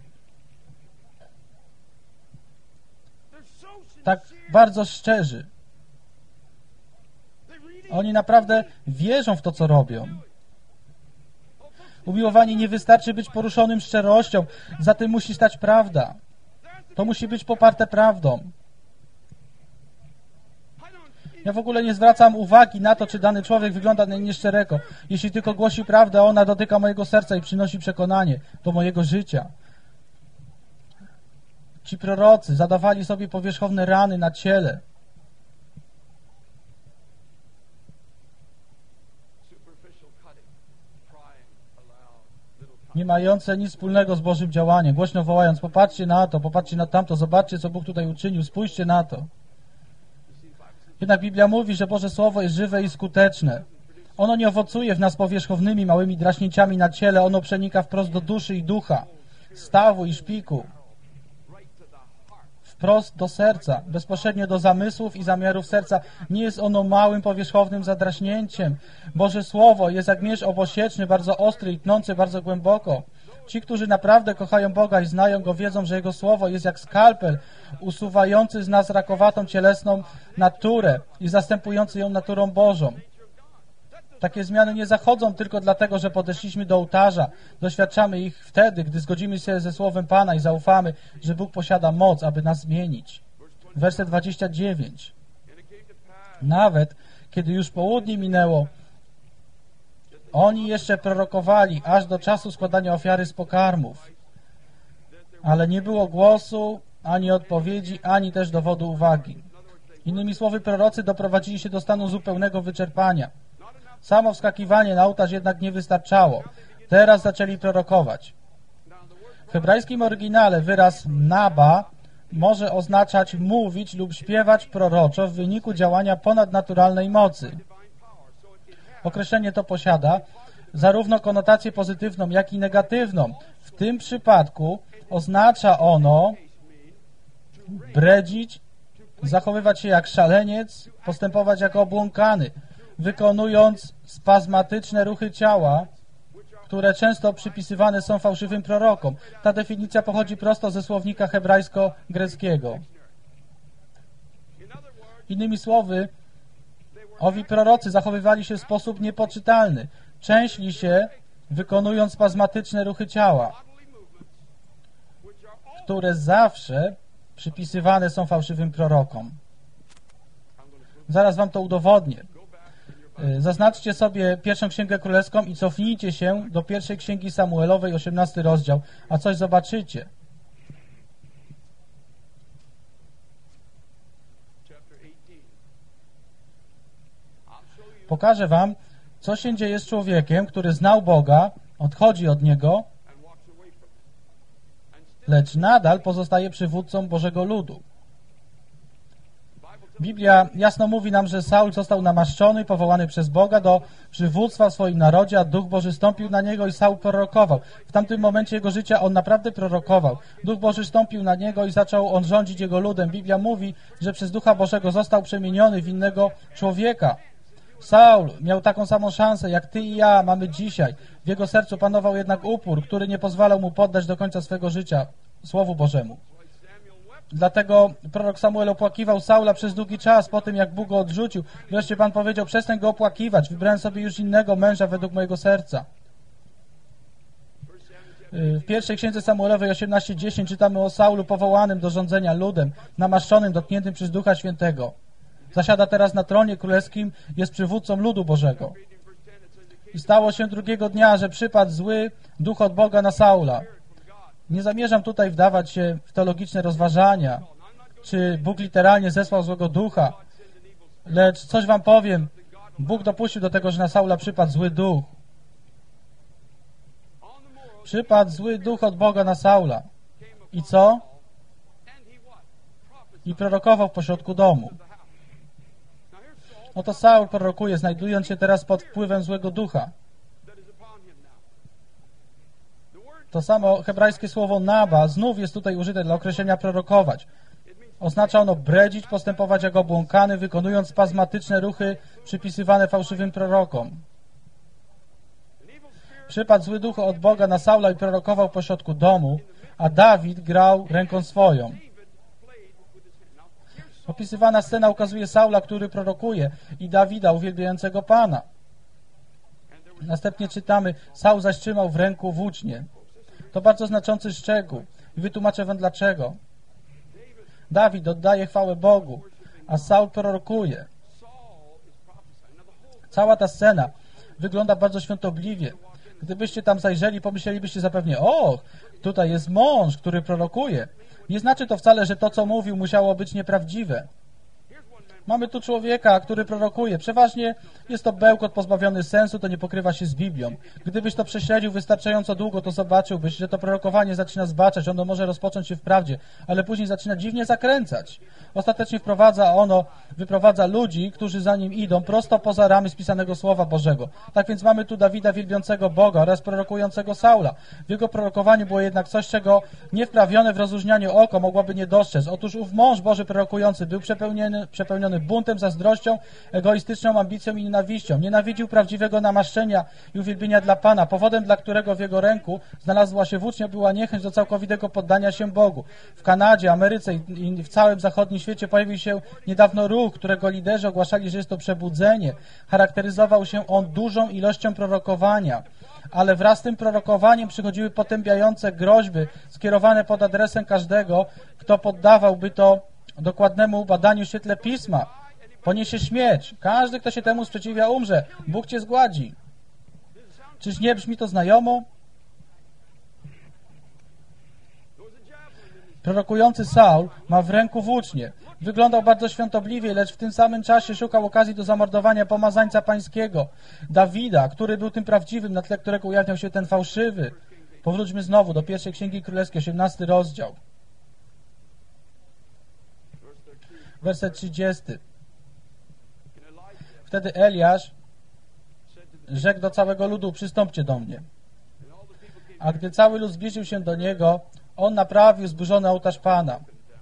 Tak bardzo szczerzy. Oni naprawdę wierzą w to, co robią. Umiłowani, nie wystarczy być poruszonym szczerością, za tym musi stać prawda. To musi być poparte prawdą. Ja w ogóle nie zwracam uwagi na to, czy dany człowiek wygląda na nieszczerego. Jeśli tylko głosi prawdę, ona dotyka mojego serca i przynosi przekonanie do mojego życia. Ci prorocy zadawali sobie powierzchowne rany na ciele. Nie mające nic wspólnego z Bożym działaniem, głośno wołając: popatrzcie na to, popatrzcie na tamto, zobaczcie, co Bóg tutaj uczynił, spójrzcie na to. Jednak Biblia mówi, że Boże Słowo jest żywe i skuteczne. Ono nie owocuje w nas powierzchownymi, małymi draśnięciami na ciele, ono przenika wprost do duszy i ducha, stawu i szpiku, wprost do serca, bezpośrednio do zamysłów i zamiarów serca. Nie jest ono małym, powierzchownym zadraśnięciem. Boże Słowo jest jak miecz obosieczny, bardzo ostry i tnący bardzo głęboko. Ci, którzy naprawdę kochają Boga i znają Go, wiedzą, że Jego Słowo jest jak skalpel usuwający z nas rakowatą cielesną naturę i zastępujący ją naturą Bożą. Takie zmiany nie zachodzą tylko dlatego, że podeszliśmy do ołtarza. Doświadczamy ich wtedy, gdy zgodzimy się ze Słowem Pana i zaufamy, że Bóg posiada moc, aby nas zmienić. Werset 29. Nawet kiedy już południe minęło, oni jeszcze prorokowali aż do czasu składania ofiary z pokarmów. Ale nie było głosu, ani odpowiedzi, ani też dowodu uwagi. Innymi słowy, prorocy doprowadzili się do stanu zupełnego wyczerpania. Samo wskakiwanie na ołtarz jednak nie wystarczało. Teraz zaczęli prorokować. W hebrajskim oryginale wyraz naba może oznaczać mówić lub śpiewać proroczo w wyniku działania ponadnaturalnej mocy. Określenie to posiada zarówno konotację pozytywną, jak i negatywną. W tym przypadku oznacza ono bredzić, zachowywać się jak szaleniec, postępować jak obłąkany, wykonując spazmatyczne ruchy ciała, które często przypisywane są fałszywym prorokom. Ta definicja pochodzi prosto ze słownika hebrajsko-greckiego. Innymi słowy, owi prorocy zachowywali się w sposób niepoczytalny. Częśli się, wykonując spazmatyczne ruchy ciała, które zawsze przypisywane są fałszywym prorokom. Zaraz wam to udowodnię. Zaznaczcie sobie pierwszą Księgę Królewską i cofnijcie się do pierwszej Księgi Samuelowej, 18 rozdział, a coś zobaczycie. Pokażę wam, co się dzieje z człowiekiem, który znał Boga, odchodzi od Niego, lecz nadal pozostaje przywódcą Bożego ludu. Biblia jasno mówi nam, że Saul został namaszczony, powołany przez Boga do przywództwa w swoim narodzie, a Duch Boży stąpił na niego i Saul prorokował. W tamtym momencie jego życia on naprawdę prorokował. Duch Boży stąpił na niego i zaczął on rządzić jego ludem. Biblia mówi, że przez Ducha Bożego został przemieniony w innego człowieka. Saul miał taką samą szansę, jak ty i ja mamy dzisiaj. W jego sercu panował jednak upór, który nie pozwalał mu poddać do końca swego życia Słowu Bożemu. Dlatego prorok Samuel opłakiwał Saula przez długi czas, po tym jak Bóg go odrzucił. Wreszcie Pan powiedział: przestań go opłakiwać, wybrałem sobie już innego męża według mojego serca. W pierwszej Księdze Samuelowej 18:10 czytamy o Saulu powołanym do rządzenia ludem, namaszczonym, dotkniętym przez Ducha Świętego. Zasiada teraz na tronie królewskim, jest przywódcą ludu Bożego. I stało się drugiego dnia, że przypadł zły duch od Boga na Saula. Nie zamierzam tutaj wdawać się w teologiczne rozważania, czy Bóg literalnie zesłał złego ducha, lecz coś wam powiem. Bóg dopuścił do tego, że na Saula przypadł zły duch. Przypadł zły duch od Boga na Saula. I co? I prorokował w pośrodku domu. Oto Saul prorokuje, znajdując się teraz pod wpływem złego ducha. To samo hebrajskie słowo naba znów jest tutaj użyte dla określenia prorokować. Oznacza ono bredzić, postępować jak obłąkany, wykonując spazmatyczne ruchy przypisywane fałszywym prorokom. Przypadł zły duch od Boga na Saula i prorokował pośrodku domu, a Dawid grał ręką swoją. Opisywana scena ukazuje Saula, który prorokuje, i Dawida uwielbiającego Pana. Następnie czytamy, Saul zaś trzymał w ręku włócznie. To bardzo znaczący szczegół i wytłumaczę wam dlaczego. Dawid oddaje chwałę Bogu, a Saul prorokuje. Cała ta scena wygląda bardzo świątobliwie. Gdybyście tam zajrzeli, pomyślelibyście zapewne, tutaj jest mąż, który prorokuje. Nie znaczy to wcale, że to, co mówił, musiało być nieprawdziwe. Mamy tu człowieka, który prorokuje. Przeważnie jest to bełkot pozbawiony sensu, to nie pokrywa się z Biblią. Gdybyś to prześledził wystarczająco długo, to zobaczyłbyś, że to prorokowanie zaczyna zbaczać. Ono może rozpocząć się w prawdzie, ale później zaczyna dziwnie zakręcać. Ostatecznie wyprowadza ludzi, którzy za nim idą, prosto poza ramy spisanego Słowa Bożego. Tak więc mamy tu Dawida wielbiącego Boga oraz prorokującego Saula. W jego prorokowaniu było jednak coś, czego niewprawione w rozróżnianiu oko mogłoby nie dostrzec. Otóż ów mąż Boży prorokujący był przepełniony buntem, zazdrością, egoistyczną ambicją i nienawiścią. Nienawidził prawdziwego namaszczenia i uwielbienia dla Pana. Powodem, dla którego w jego ręku znalazła się włócznia, była niechęć do całkowitego poddania się Bogu. W Kanadzie, Ameryce i w całym zachodnim świecie pojawił się niedawno ruch, którego liderzy ogłaszali, że jest to przebudzenie. Charakteryzował się on dużą ilością prorokowania. Ale wraz z tym prorokowaniem przychodziły potępiające groźby skierowane pod adresem każdego, kto poddawałby to dokładnemu badaniu w świetle Pisma. Poniesie śmierć. Każdy, kto się temu sprzeciwia, umrze. Bóg cię zgładzi. Czyż nie brzmi to znajomo? Prorokujący Saul ma w ręku włócznię. Wyglądał bardzo świątobliwie, lecz w tym samym czasie szukał okazji do zamordowania pomazańca pańskiego, Dawida, który był tym prawdziwym, na tle którego ujawniał się ten fałszywy. Powróćmy znowu do pierwszej Księgi Królewskiej, 18 rozdział. Werset 30. Wtedy Eliasz rzekł do całego ludu, przystąpcie do mnie. A gdy cały lud zbliżył się do niego, on naprawił zburzony ołtarz Pana.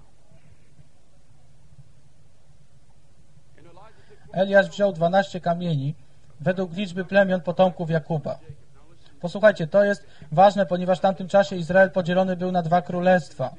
Eliasz wziął 12 kamieni według liczby plemion potomków Jakuba. Posłuchajcie, to jest ważne, ponieważ w tamtym czasie Izrael podzielony był na 2 królestwa.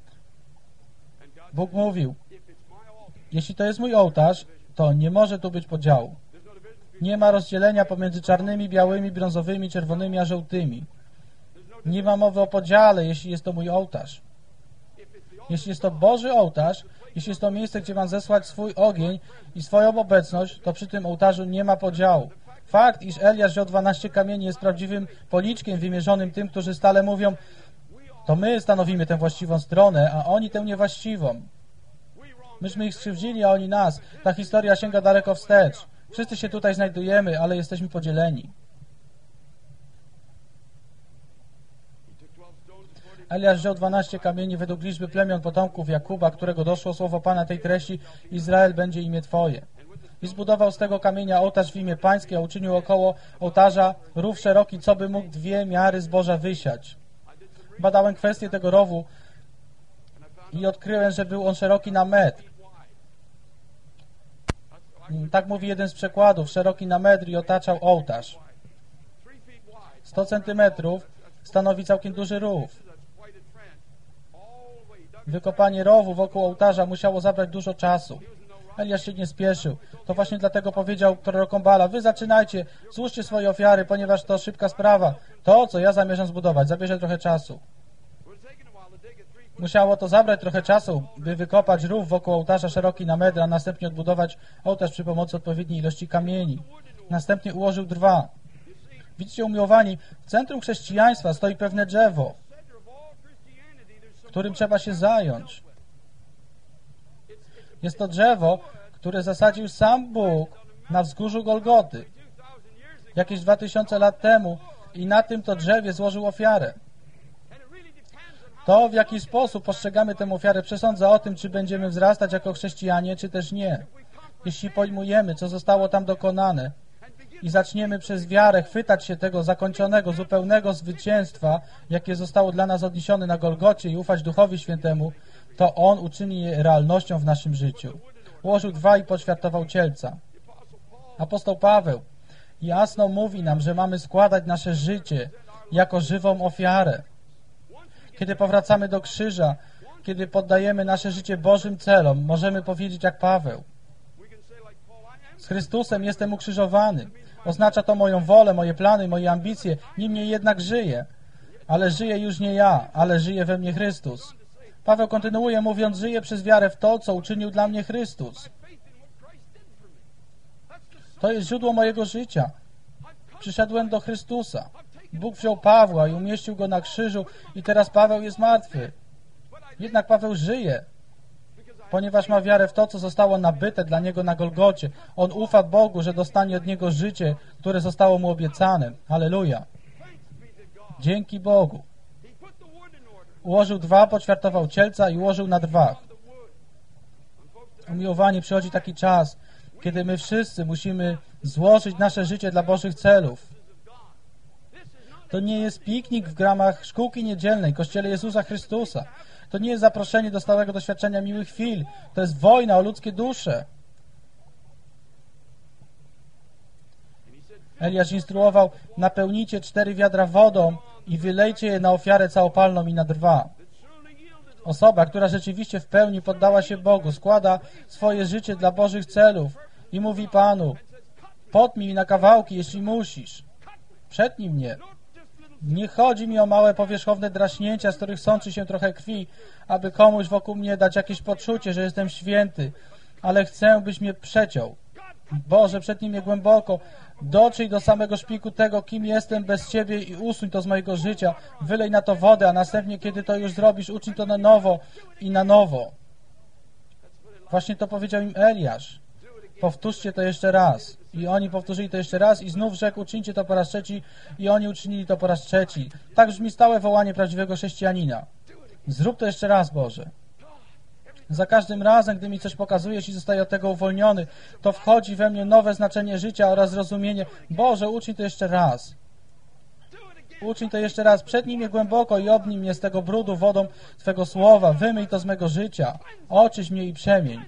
Bóg mówił, jeśli to jest mój ołtarz, to nie może tu być podziału. Nie ma rozdzielenia pomiędzy czarnymi, białymi, brązowymi, czerwonymi, a żółtymi. Nie ma mowy o podziale, jeśli jest to mój ołtarz. Jeśli jest to Boży ołtarz, jeśli jest to miejsce, gdzie mam zesłać swój ogień i swoją obecność, to przy tym ołtarzu nie ma podziału. Fakt, iż Eliasz wziął 12 kamieni, jest prawdziwym policzkiem wymierzonym tym, którzy stale mówią, to my stanowimy tę właściwą stronę, a oni tę niewłaściwą. Myśmy ich skrzywdzili, a oni nas. Ta historia sięga daleko wstecz. Wszyscy się tutaj znajdujemy, ale jesteśmy podzieleni. Eliasz wziął 12 kamieni według liczby plemion potomków Jakuba, którego doszło słowo Pana tej treści, Izrael będzie imię Twoje. I zbudował z tego kamienia ołtarz w imię Pańskie, a uczynił około ołtarza rów szeroki, co by mógł 2 miary zboża wysiać. Badałem kwestię tego rowu i odkryłem, że był on szeroki na metr. Tak mówi jeden z przekładów, szeroki na metr i otaczał ołtarz. 100 centymetrów stanowi całkiem duży rów. Wykopanie rowu wokół ołtarza musiało zabrać dużo czasu. Eliasz się nie spieszył. To właśnie dlatego powiedział prorokom Baala, wy zaczynajcie, złóżcie swoje ofiary, ponieważ to szybka sprawa. To, co ja zamierzam zbudować, zabierze trochę czasu. Musiało to zabrać trochę czasu, by wykopać rów wokół ołtarza szeroki na metr, a następnie odbudować ołtarz przy pomocy odpowiedniej ilości kamieni. Następnie ułożył drwa. Widzicie, umiłowani, w centrum chrześcijaństwa stoi pewne drzewo, którym trzeba się zająć. Jest to drzewo, które zasadził sam Bóg na wzgórzu Golgoty jakieś 2000 lat temu i na tym to drzewie złożył ofiarę. To, w jaki sposób postrzegamy tę ofiarę, przesądza o tym, czy będziemy wzrastać jako chrześcijanie, czy też nie. Jeśli pojmujemy, co zostało tam dokonane i zaczniemy przez wiarę chwytać się tego zakończonego, zupełnego zwycięstwa, jakie zostało dla nas odniesione na Golgocie i ufać Duchowi Świętemu, to On uczyni je realnością w naszym życiu. Ułożył 2 i poćwiartował cielca. Apostoł Paweł jasno mówi nam, że mamy składać nasze życie jako żywą ofiarę. Kiedy powracamy do krzyża, kiedy poddajemy nasze życie Bożym celom, możemy powiedzieć jak Paweł: z Chrystusem jestem ukrzyżowany. Oznacza to moją wolę, moje plany, moje ambicje. Niemniej jednak żyję. Ale żyję już nie ja, ale żyje we mnie Chrystus. Paweł kontynuuje mówiąc: żyję przez wiarę w to, co uczynił dla mnie Chrystus. To jest źródło mojego życia. Przyszedłem do Chrystusa. Bóg wziął Pawła i umieścił go na krzyżu i teraz Paweł jest martwy. Jednak Paweł żyje, ponieważ ma wiarę w to, co zostało nabyte dla niego na Golgocie. On ufa Bogu, że dostanie od niego życie, które zostało mu obiecane. Halleluja. Dzięki Bogu. Ułożył 2, poćwiartował cielca i ułożył na drwach. Umiłowani, przychodzi taki czas, kiedy my wszyscy musimy złożyć nasze życie dla Bożych celów. To nie jest piknik w gramach szkółki niedzielnej, Kościele Jezusa Chrystusa. To nie jest zaproszenie do stałego doświadczenia miłych chwil. To jest wojna o ludzkie dusze. Eliasz instruował: napełnijcie 4 wiadra wodą i wylejcie je na ofiarę całopalną i na drwa. Osoba, która rzeczywiście w pełni poddała się Bogu, składa swoje życie dla Bożych celów i mówi Panu: potnij mi na kawałki, jeśli musisz. Przetnij mnie. Nie chodzi mi o małe powierzchowne draśnięcia, z których sączy się trochę krwi, aby komuś wokół mnie dać jakieś poczucie, że jestem święty, ale chcę, byś mnie przeciął. Boże, przetnij mnie głęboko, dotrzyj do samego szpiku tego, kim jestem bez Ciebie i usuń to z mojego życia. Wylej na to wodę, a następnie, kiedy to już zrobisz, uczyń to na nowo i na nowo. Właśnie to powiedział im Eliasz. Powtórzcie to jeszcze raz. I oni powtórzyli to jeszcze raz i znów rzekł: uczyńcie to po raz trzeci. I oni uczynili to po raz trzeci. Tak brzmi stałe wołanie prawdziwego chrześcijanina. Zrób to jeszcze raz, Boże. Za każdym razem, gdy mi coś pokazujesz i zostaję od tego uwolniony, to wchodzi we mnie nowe znaczenie życia oraz zrozumienie: Boże, uczyń to jeszcze raz. Uczyń to jeszcze raz. Przetnij mnie głęboko i obnij mnie z tego brudu wodą Twego słowa. Wymyj to z mego życia. Oczyść mnie i przemień.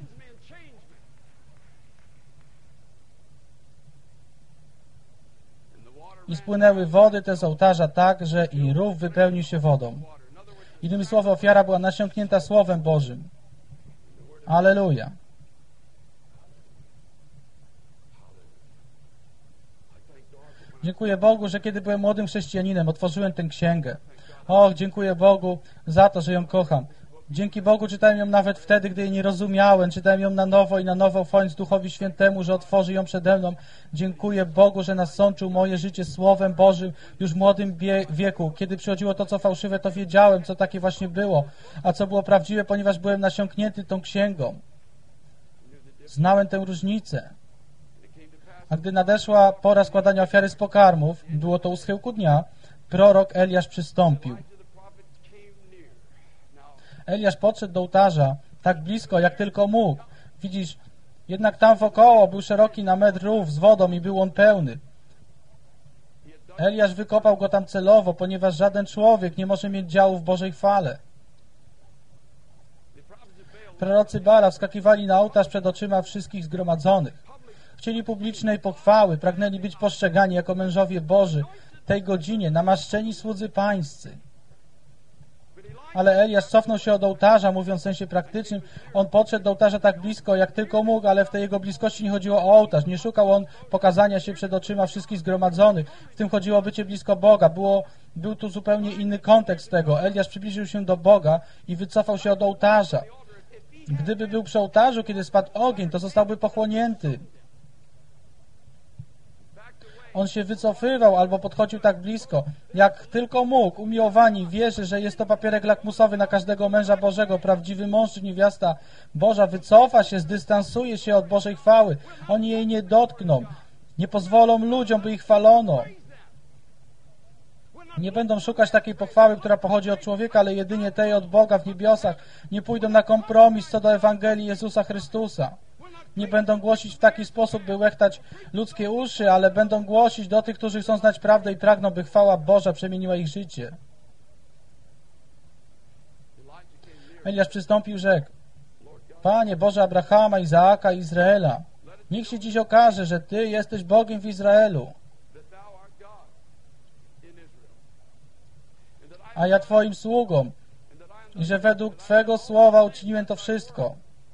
I spłynęły wody te z ołtarza tak, że i rów wypełnił się wodą. Innymi słowy, ofiara była nasiąknięta Słowem Bożym. Alleluja. Dziękuję Bogu, że kiedy byłem młodym chrześcijaninem, otworzyłem tę księgę. Och, dziękuję Bogu za to, że ją kocham. Dzięki Bogu czytałem ją nawet wtedy, gdy jej nie rozumiałem. Czytałem ją na nowo i na nowo, ufając Duchowi Świętemu, że otworzy ją przede mną. Dziękuję Bogu, że nasączył moje życie Słowem Bożym już w młodym wieku. Kiedy przychodziło to, co fałszywe, to wiedziałem, co takie właśnie było, a co było prawdziwe, ponieważ byłem nasiąknięty tą księgą. Znałem tę różnicę. A gdy nadeszła pora składania ofiary z pokarmów, było to u schyłku dnia, prorok Eliasz przystąpił. Eliasz podszedł do ołtarza tak blisko, jak tylko mógł. Widzisz, jednak tam wokoło był szeroki na metr rów z wodą i był on pełny. Eliasz wykopał go tam celowo, ponieważ żaden człowiek nie może mieć działu w Bożej chwale. Prorocy Baala wskakiwali na ołtarz przed oczyma wszystkich zgromadzonych. Chcieli publicznej pochwały, pragnęli być postrzegani jako mężowie Boży tej godzinie, namaszczeni słudzy pańscy. Ale Eliasz cofnął się od ołtarza, mówiąc w sensie praktycznym. On podszedł do ołtarza tak blisko, jak tylko mógł, ale w tej jego bliskości nie chodziło o ołtarz. Nie szukał on pokazania się przed oczyma wszystkich zgromadzonych. W tym chodziło o bycie blisko Boga. Był tu zupełnie inny kontekst tego. Eliasz przybliżył się do Boga i wycofał się od ołtarza. Gdyby był przy ołtarzu, kiedy spadł ogień, to zostałby pochłonięty. On się wycofywał albo podchodził tak blisko, jak tylko mógł. Umiłowani, wierzy, że jest to papierek lakmusowy na każdego męża Bożego. Prawdziwy mąż czy niewiasta Boża wycofa się, zdystansuje się od Bożej chwały. Oni jej nie dotkną. Nie pozwolą ludziom, by ich chwalono. Nie będą szukać takiej pochwały, która pochodzi od człowieka, ale jedynie tej od Boga w niebiosach. Nie pójdą na kompromis co do Ewangelii Jezusa Chrystusa. Nie będą głosić w taki sposób, by łechtać ludzkie uszy, ale będą głosić do tych, którzy chcą znać prawdę i pragną, by chwała Boża przemieniła ich życie. Eliasz przystąpił i rzekł: Panie Boże Abrahama, Izaaka i Izraela, niech się dziś okaże, że Ty jesteś Bogiem w Izraelu, a ja Twoim sługą, i że według Twego słowa uczyniłem to wszystko.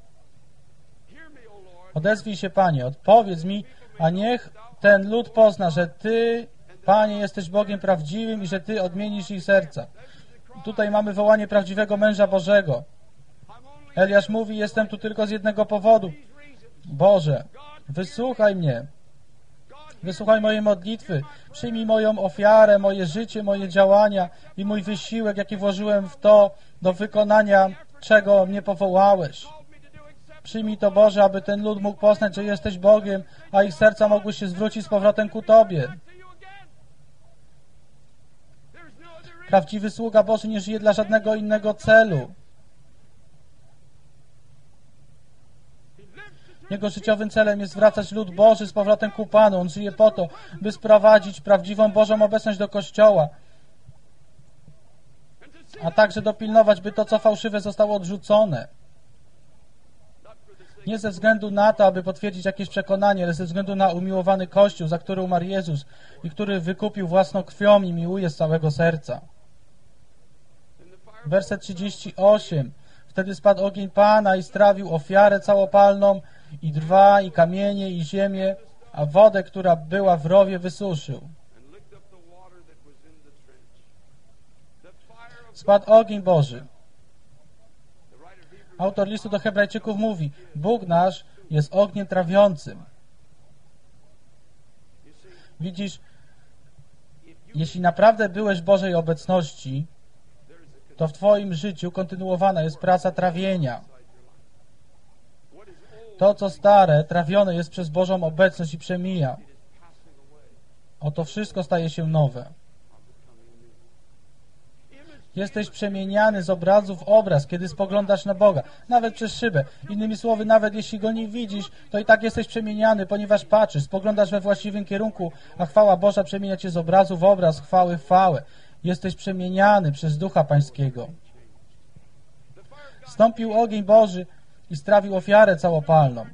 Odezwij się, Panie, odpowiedz mi, a niech ten lud pozna, że Ty, Panie, jesteś Bogiem prawdziwym i że Ty odmienisz ich serca. Tutaj mamy wołanie prawdziwego męża Bożego. Eliasz mówi: jestem tu tylko z jednego powodu. Boże, wysłuchaj mnie. Wysłuchaj mojej modlitwy. Przyjmij moją ofiarę, moje życie, moje działania i mój wysiłek, jaki włożyłem w to, do wykonania, czego mnie powołałeś. Przyjmij to, Boże, aby ten lud mógł poznać, że jesteś Bogiem, a ich serca mogły się zwrócić z powrotem ku Tobie. Prawdziwy sługa Boży nie żyje dla żadnego innego celu. Jego życiowym celem jest zwracać lud Boży z powrotem ku Panu. On żyje po to, by sprowadzić prawdziwą Bożą obecność do Kościoła, a także dopilnować, by to, co fałszywe, zostało odrzucone. Nie ze względu na to, aby potwierdzić jakieś przekonanie, ale ze względu na umiłowany Kościół, za który umarł Jezus i który wykupił własną krwią i miłuje z całego serca. Werset 38. Wtedy spadł ogień Pana i strawił ofiarę całopalną, i drwa, i kamienie, i ziemię, a wodę, która była w rowie, wysuszył. Spadł ogień Boży. Autor listu do Hebrajczyków mówi: Bóg nasz jest ogniem trawiącym. Widzisz, jeśli naprawdę byłeś w Bożej obecności, to w Twoim życiu kontynuowana jest praca trawienia. To, co stare, trawione jest przez Bożą obecność i przemija. Oto wszystko staje się nowe. Jesteś przemieniany z obrazu w obraz, kiedy spoglądasz na Boga, nawet przez szybę. Innymi słowy, nawet jeśli Go nie widzisz, to i tak jesteś przemieniany, ponieważ patrzysz, spoglądasz we właściwym kierunku, a chwała Boża przemienia Cię z obrazu w obraz, chwały w chwałę. Jesteś przemieniany przez Ducha Pańskiego. Stąpił ogień Boży i strawił ofiarę całopalną.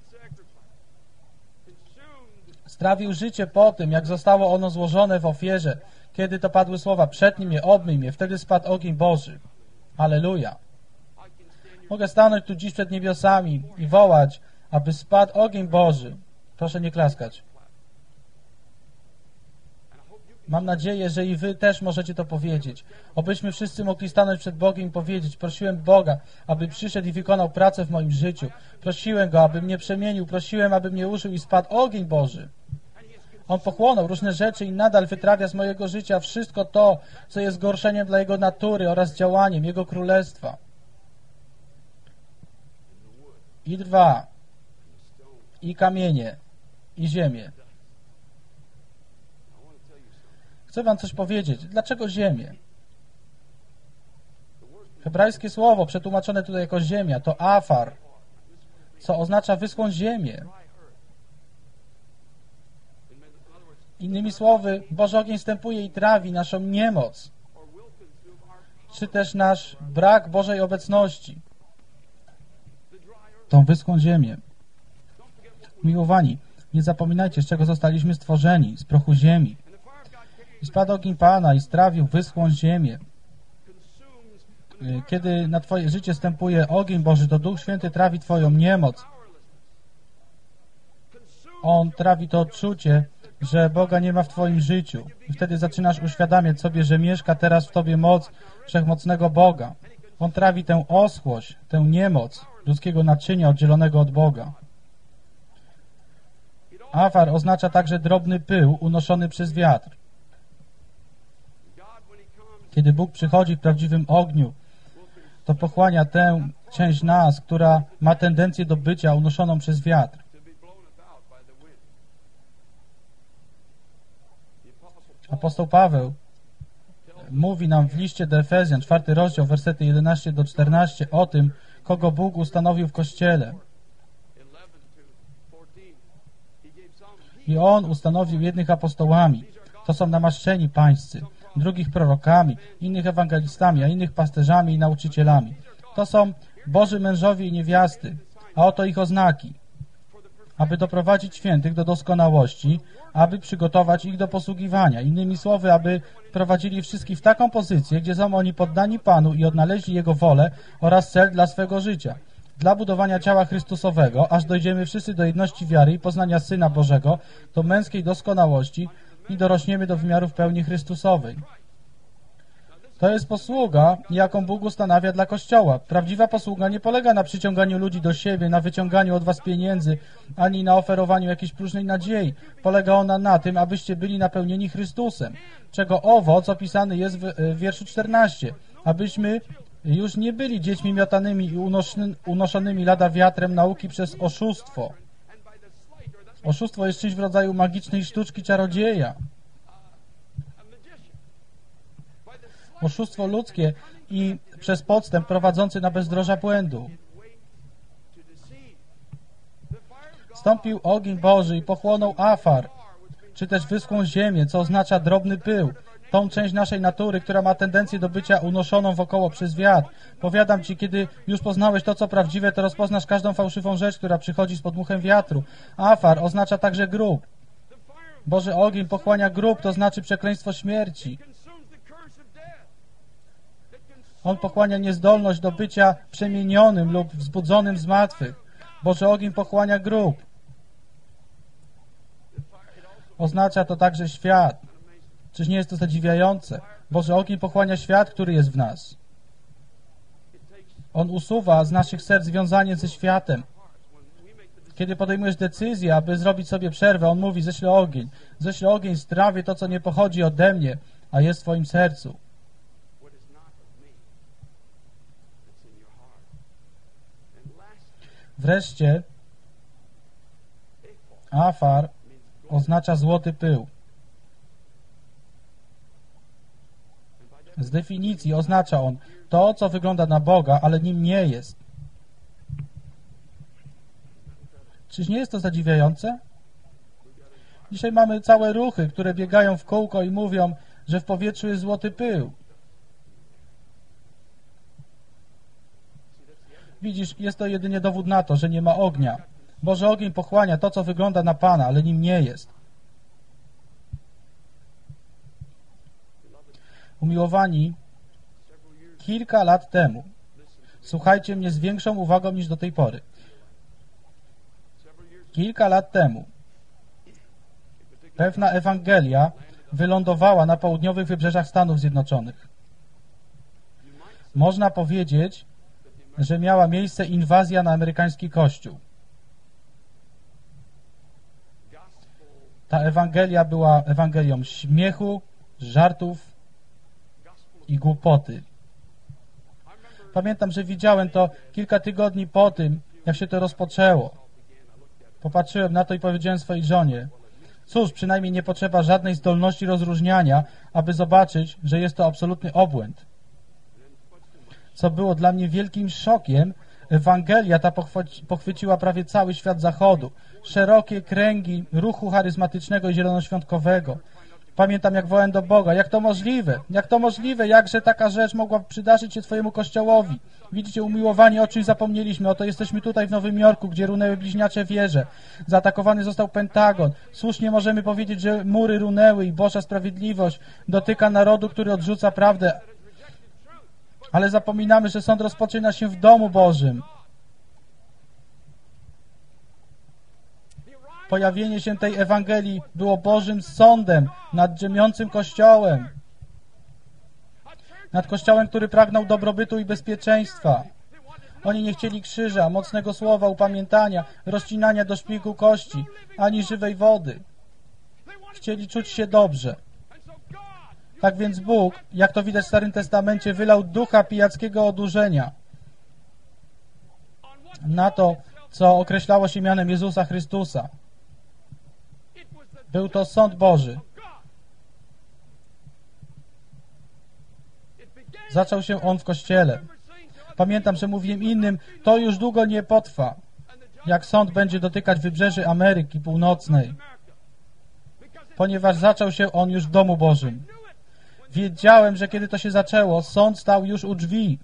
Strawił życie po tym, jak zostało ono złożone w ofierze. Kiedy to padły słowa: przetnij mnie, obmyj mnie, wtedy spadł ogień Boży. Halleluja. Mogę stanąć tu dziś przed niebiosami i wołać, aby spadł ogień Boży. Proszę nie klaskać. Mam nadzieję, że i wy też możecie to powiedzieć. Obyśmy wszyscy mogli stanąć przed Bogiem i powiedzieć: prosiłem Boga, aby przyszedł i wykonał pracę w moim życiu. Prosiłem Go, aby mnie przemienił. Prosiłem, aby mnie użył i spadł ogień Boży. On pochłonął różne rzeczy i nadal wytrawia z mojego życia wszystko to, co jest zgorszeniem dla Jego natury oraz działaniem Jego królestwa. I drwa, i kamienie, i ziemię. Chcę wam coś powiedzieć. Dlaczego ziemię? Hebrajskie słowo przetłumaczone tutaj jako ziemia to afar, co oznacza wyschłą ziemię. Innymi słowy, Boży ogień wstępuje i trawi naszą niemoc, czy też nasz brak Bożej obecności, tą wyschłą ziemię. Miłowani, nie zapominajcie, z czego zostaliśmy stworzeni, z prochu ziemi. I spadł ogień Pana i strawił wyschłą ziemię. Kiedy na Twoje życie wstępuje ogień Boży, to Duch Święty trawi Twoją niemoc. On trawi to odczucie, że Boga nie ma w Twoim życiu. I wtedy zaczynasz uświadamiać sobie, że mieszka teraz w Tobie moc wszechmocnego Boga. On trawi tę oschłość, tę niemoc ludzkiego naczynia oddzielonego od Boga. Afar oznacza także drobny pył unoszony przez wiatr. Kiedy Bóg przychodzi w prawdziwym ogniu, to pochłania tę część nas, która ma tendencję do bycia unoszoną przez wiatr. Apostoł Paweł mówi nam w liście do Efezjan, 4 rozdział, wersety 11 do 14 o tym, kogo Bóg ustanowił w Kościele. I On ustanowił jednych apostołami. To są namaszczeni pańscy, drugich prorokami, innych ewangelistami, a innych pasterzami i nauczycielami. To są Boży mężowie i niewiasty, a oto ich oznaki, aby doprowadzić świętych do doskonałości, aby przygotować ich do posługiwania. Innymi słowy, aby prowadzili wszystkich w taką pozycję, gdzie są oni poddani Panu i odnaleźli Jego wolę oraz cel dla swego życia. Dla budowania ciała Chrystusowego, aż dojdziemy wszyscy do jedności wiary i poznania Syna Bożego, do męskiej doskonałości i dorośniemy do wymiarów pełni Chrystusowej. To jest posługa, jaką Bóg ustanawia dla Kościoła. Prawdziwa posługa nie polega na przyciąganiu ludzi do siebie, na wyciąganiu od was pieniędzy, ani na oferowaniu jakiejś próżnej nadziei. Polega ona na tym, abyście byli napełnieni Chrystusem, czego owoc opisany jest w wierszu 14. Abyśmy już nie byli dziećmi miotanymi i unoszonymi lada wiatrem nauki przez oszustwo. Oszustwo jest czymś w rodzaju magicznej sztuczki czarodzieja. Oszustwo ludzkie i przez podstęp prowadzący na bezdroża błędu. Stąpił ogień Boży i pochłonął Afar, czy też wyschłą ziemię, co oznacza drobny pył, tą część naszej natury, która ma tendencję do bycia unoszoną wokoło przez wiatr. Powiadam Ci, kiedy już poznałeś to, co prawdziwe, to rozpoznasz każdą fałszywą rzecz, która przychodzi z podmuchem wiatru. Afar oznacza także grób. Boży ogień pochłania grób, to znaczy przekleństwo śmierci. On pochłania niezdolność do bycia przemienionym lub wzbudzonym z martwych. Boży ogień pochłania grób. Oznacza to także świat. Czyż nie jest to zadziwiające? Boży ogień pochłania świat, który jest w nas. On usuwa z naszych serc związanie ze światem. Kiedy podejmujesz decyzję, aby zrobić sobie przerwę, On mówi, ześlę ogień. Ześlę ogień, strawię to, co nie pochodzi ode mnie, a jest w twoim sercu. Wreszcie Afar oznacza złoty pył. Z definicji oznacza on to, co wygląda na Boga, ale nim nie jest. Czyż nie jest to zadziwiające? Dzisiaj mamy całe ruchy, które biegają w kółko i mówią, że w powietrzu jest złoty pył. Widzisz, jest to jedynie dowód na to, że nie ma ognia. Boży ogień pochłania to, co wygląda na Pana, ale nim nie jest. Umiłowani, kilka lat temu, słuchajcie mnie z większą uwagą niż do tej pory. Kilka lat temu pewna Ewangelia wylądowała na południowych wybrzeżach Stanów Zjednoczonych. Można powiedzieć, że miała miejsce inwazja na amerykański Kościół. Ta Ewangelia była Ewangelią śmiechu, żartów i głupoty. Pamiętam, że widziałem to kilka tygodni po tym, jak się to rozpoczęło. Popatrzyłem na to i powiedziałem swojej żonie, cóż, przynajmniej nie potrzeba żadnej zdolności rozróżniania, aby zobaczyć, że jest to absolutny obłęd. Co było dla mnie wielkim szokiem, Ewangelia ta pochwyciła prawie cały świat Zachodu. Szerokie kręgi ruchu charyzmatycznego i zielonoświątkowego. Pamiętam, jak wołałem do Boga, jak to możliwe? Jak to możliwe? Jakże taka rzecz mogła przydarzyć się Twojemu Kościołowi? Widzicie, umiłowani, o czymś zapomnieliśmy. Oto jesteśmy tutaj w Nowym Jorku, gdzie runęły bliźniacze wieże. Zaatakowany został Pentagon. Słusznie możemy powiedzieć, że mury runęły i Boża sprawiedliwość dotyka narodu, który odrzuca prawdę. Ale zapominamy, że sąd rozpoczyna się w domu Bożym. Pojawienie się tej Ewangelii było Bożym sądem nad drzemiącym Kościołem. Nad Kościołem, który pragnął dobrobytu i bezpieczeństwa. Oni nie chcieli krzyża, mocnego słowa, upamiętania, rozcinania do szpiku kości, ani żywej wody. Chcieli czuć się dobrze. Tak więc Bóg, jak to widać w Starym Testamencie, wylał ducha pijackiego odurzenia na to, co określało się mianem Jezusa Chrystusa. Był to sąd Boży. Zaczął się on w Kościele. Pamiętam, że mówiłem innym, to już długo nie potrwa. jak sąd będzie dotykać wybrzeży Ameryki Północnej, ponieważ zaczął się on już w domu Bożym. Wiedziałem, że kiedy to się zaczęło, sąd stał już u drzwi.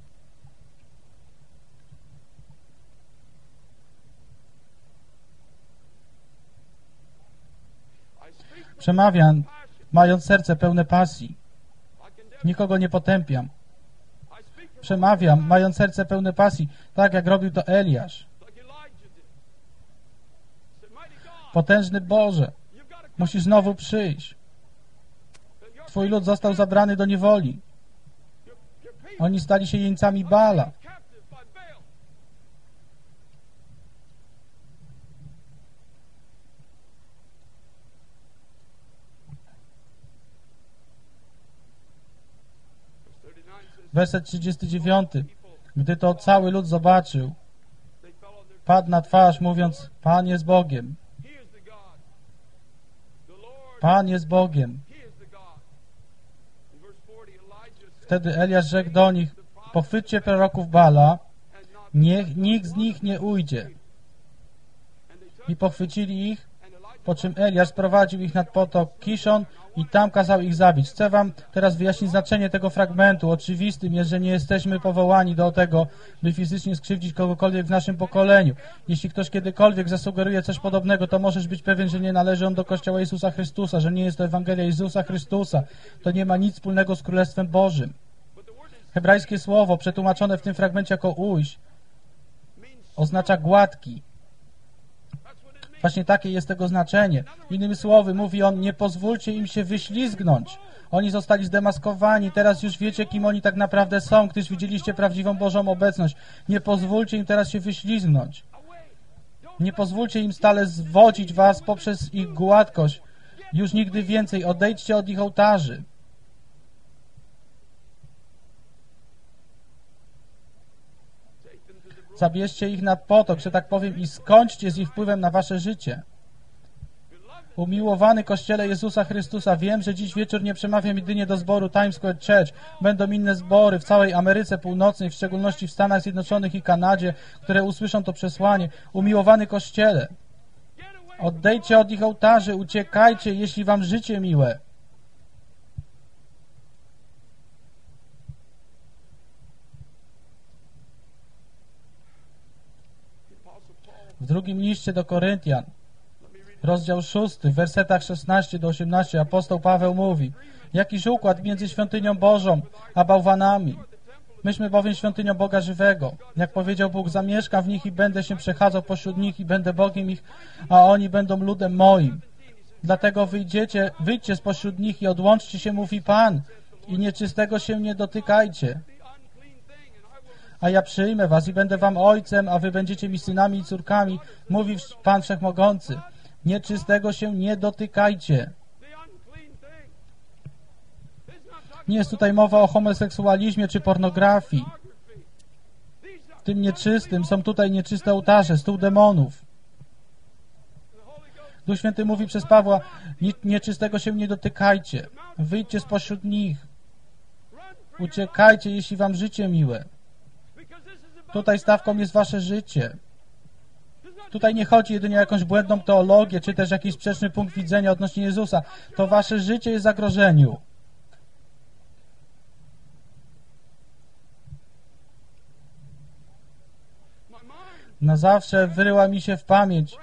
Przemawiam, mając serce pełne pasji. Nikogo nie potępiam. Przemawiam, mając serce pełne pasji, tak jak robił to Eliasz. Potężny Boże, musisz znowu przyjść. Twój lud został zabrany do niewoli. Oni stali się jeńcami Baala. Werset 39. Gdy to cały lud zobaczył, padł na twarz, mówiąc: Pan jest Bogiem. Pan jest Bogiem. Wtedy Eliasz rzekł do nich: pochwyćcie proroków Baala, niech nikt z nich nie ujdzie. I pochwycili ich, po czym Eliasz sprowadził ich nad potok Kiszon i tam kazał ich zabić. Chcę wam teraz wyjaśnić znaczenie tego fragmentu. Oczywistym jest, że nie jesteśmy powołani do tego, by fizycznie skrzywdzić kogokolwiek w naszym pokoleniu. Jeśli ktoś kiedykolwiek zasugeruje coś podobnego, to możesz być pewien, że nie należy on do Kościoła Jezusa Chrystusa, że nie jest to Ewangelia Jezusa Chrystusa. To nie ma nic wspólnego z Królestwem Bożym. Hebrajskie słowo, przetłumaczone w tym fragmencie jako ujść, oznacza gładki. Właśnie takie jest tego znaczenie. Innymi słowy, mówi on: nie pozwólcie im się wyślizgnąć. Oni zostali zdemaskowani, teraz już wiecie, kim oni tak naprawdę są, gdyż widzieliście prawdziwą Bożą obecność. Nie pozwólcie im teraz się wyślizgnąć. Nie pozwólcie im stale zwodzić was poprzez ich gładkość. Już nigdy więcej. Odejdźcie od ich ołtarzy. Zabierzcie ich nad potok, że tak powiem, i skończcie z ich wpływem na wasze życie. Umiłowany Kościele Jezusa Chrystusa, wiem, że dziś wieczór nie przemawiam jedynie do zboru Times Square Church. Będą inne zbory w całej Ameryce Północnej, w szczególności w Stanach Zjednoczonych i Kanadzie, które usłyszą to przesłanie. Umiłowany Kościele, odejdźcie od ich ołtarzy, uciekajcie, jeśli wam życie miłe. W drugim liście do Koryntian, rozdział 6, w wersetach 16 do 18, apostoł Paweł mówi: jakiż układ między świątynią Bożą a bałwanami. Myśmy bowiem świątynią Boga żywego. Jak powiedział Bóg: zamieszkam w nich i będę się przechadzał pośród nich i będę Bogiem ich, a oni będą ludem moim. Dlatego wyjdźcie spośród nich i odłączcie się, mówi Pan, i nieczystego się nie dotykajcie. A ja przyjmę was i będę wam ojcem, a wy będziecie mi synami i córkami, mówi Pan Wszechmogący. Nieczystego się nie dotykajcie. Nie jest tutaj mowa o homoseksualizmie czy pornografii. W tym nieczystym są tutaj nieczyste ołtarze, stół demonów. Duch Święty mówi przez Pawła: nieczystego się nie dotykajcie. Wyjdźcie spośród nich. Uciekajcie, jeśli wam życie miłe. Tutaj stawką jest wasze życie. Tutaj nie chodzi jedynie o jakąś błędną teologię, czy też jakiś sprzeczny punkt widzenia odnośnie Jezusa. To wasze życie jest w zagrożeniu. Na zawsze wyryła mi się w pamięć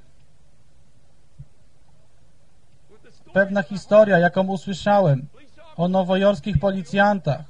pewna historia, jaką usłyszałem o nowojorskich policjantach.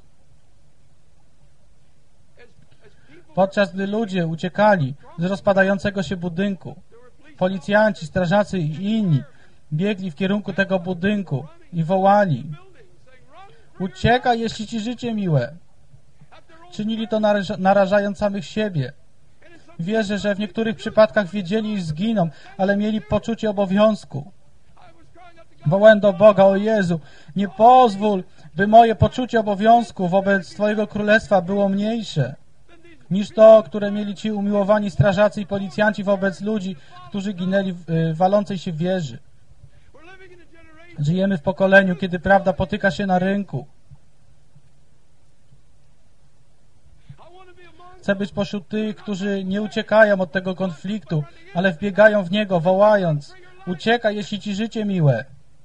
Podczas gdy ludzie uciekali z rozpadającego się budynku, policjanci, strażacy i inni biegli w kierunku tego budynku i wołali: uciekaj, jeśli ci życie miłe. Czynili to narażając samych siebie. Wierzę, że w niektórych przypadkach wiedzieli, iż zginą, ale mieli poczucie obowiązku. Wołałem do Boga: o Jezu, nie pozwól, by moje poczucie obowiązku wobec Twojego Królestwa było mniejsze niż to, które mieli ci umiłowani strażacy i policjanci wobec ludzi, którzy ginęli w walącej się wieży. Żyjemy w pokoleniu, kiedy prawda potyka się na rynku. Chcę być pośród tych, którzy nie uciekają od tego konfliktu, ale wbiegają w niego, wołając: uciekaj, jeśli ci życie miłe.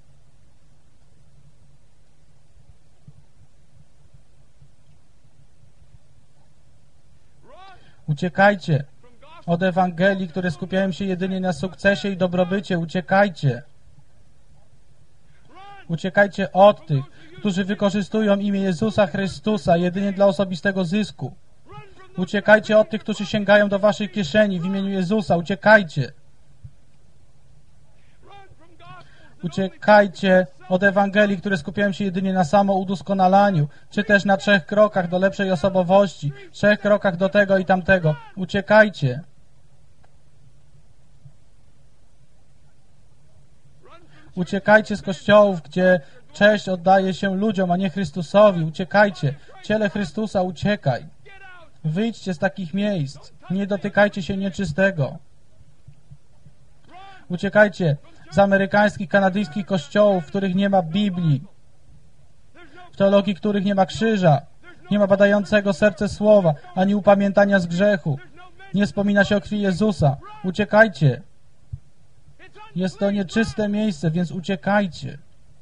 Uciekajcie od Ewangelii, które skupiają się jedynie na sukcesie i dobrobycie. Uciekajcie. Uciekajcie od tych, którzy wykorzystują imię Jezusa Chrystusa jedynie dla osobistego zysku. Uciekajcie od tych, którzy sięgają do waszych kieszeni w imieniu Jezusa. Uciekajcie. Uciekajcie od Ewangelii, które skupiają się jedynie na samoudoskonalaniu, czy też na 3 krokach do lepszej osobowości, 3 krokach do tego i tamtego. Uciekajcie. Uciekajcie z kościołów, gdzie cześć oddaje się ludziom, a nie Chrystusowi. Uciekajcie. Ciele Chrystusa, uciekaj. Wyjdźcie z takich miejsc. Nie dotykajcie się nieczystego. Uciekajcie z amerykańskich, kanadyjskich kościołów, w których nie ma Biblii, w teologii których nie ma krzyża, nie ma badającego serce słowa, ani upamiętania z grzechu. Nie wspomina się o krwi Jezusa. Uciekajcie. Jest to nieczyste miejsce, więc uciekajcie.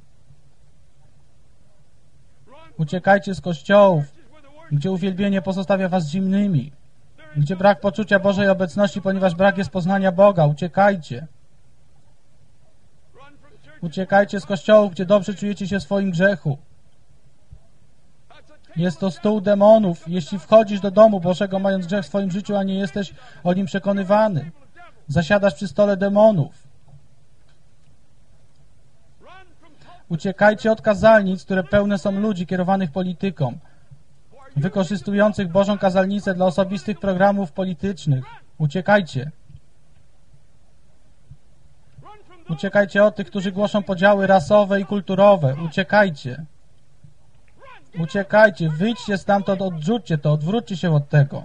Uciekajcie z kościołów, gdzie uwielbienie pozostawia was zimnymi, gdzie brak poczucia Bożej obecności, ponieważ brak jest poznania Boga. Uciekajcie. Uciekajcie z kościołów, gdzie dobrze czujecie się w swoim grzechu. Jest to stół demonów. Jeśli wchodzisz do domu Bożego, mając grzech w swoim życiu, a nie jesteś o nim przekonywany, zasiadasz przy stole demonów. Uciekajcie od kazalnic, które pełne są ludzi kierowanych polityką, wykorzystujących Bożą kazalnicę dla osobistych programów politycznych. Uciekajcie. Uciekajcie od tych, którzy głoszą podziały rasowe i kulturowe. Uciekajcie. Uciekajcie. Wyjdźcie stamtąd, odrzućcie to, odwróćcie się od tego.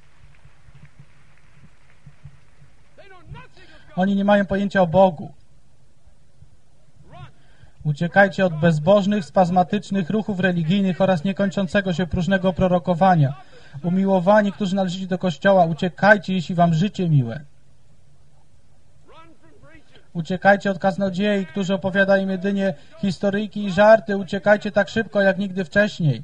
Oni nie mają pojęcia o Bogu. Uciekajcie od bezbożnych, spazmatycznych ruchów religijnych oraz niekończącego się próżnego prorokowania. Umiłowani, którzy należycie do Kościoła, uciekajcie, jeśli wam życie miłe. Uciekajcie od kaznodziei, którzy opowiadają jedynie historyjki i żarty. Uciekajcie tak szybko, jak nigdy wcześniej.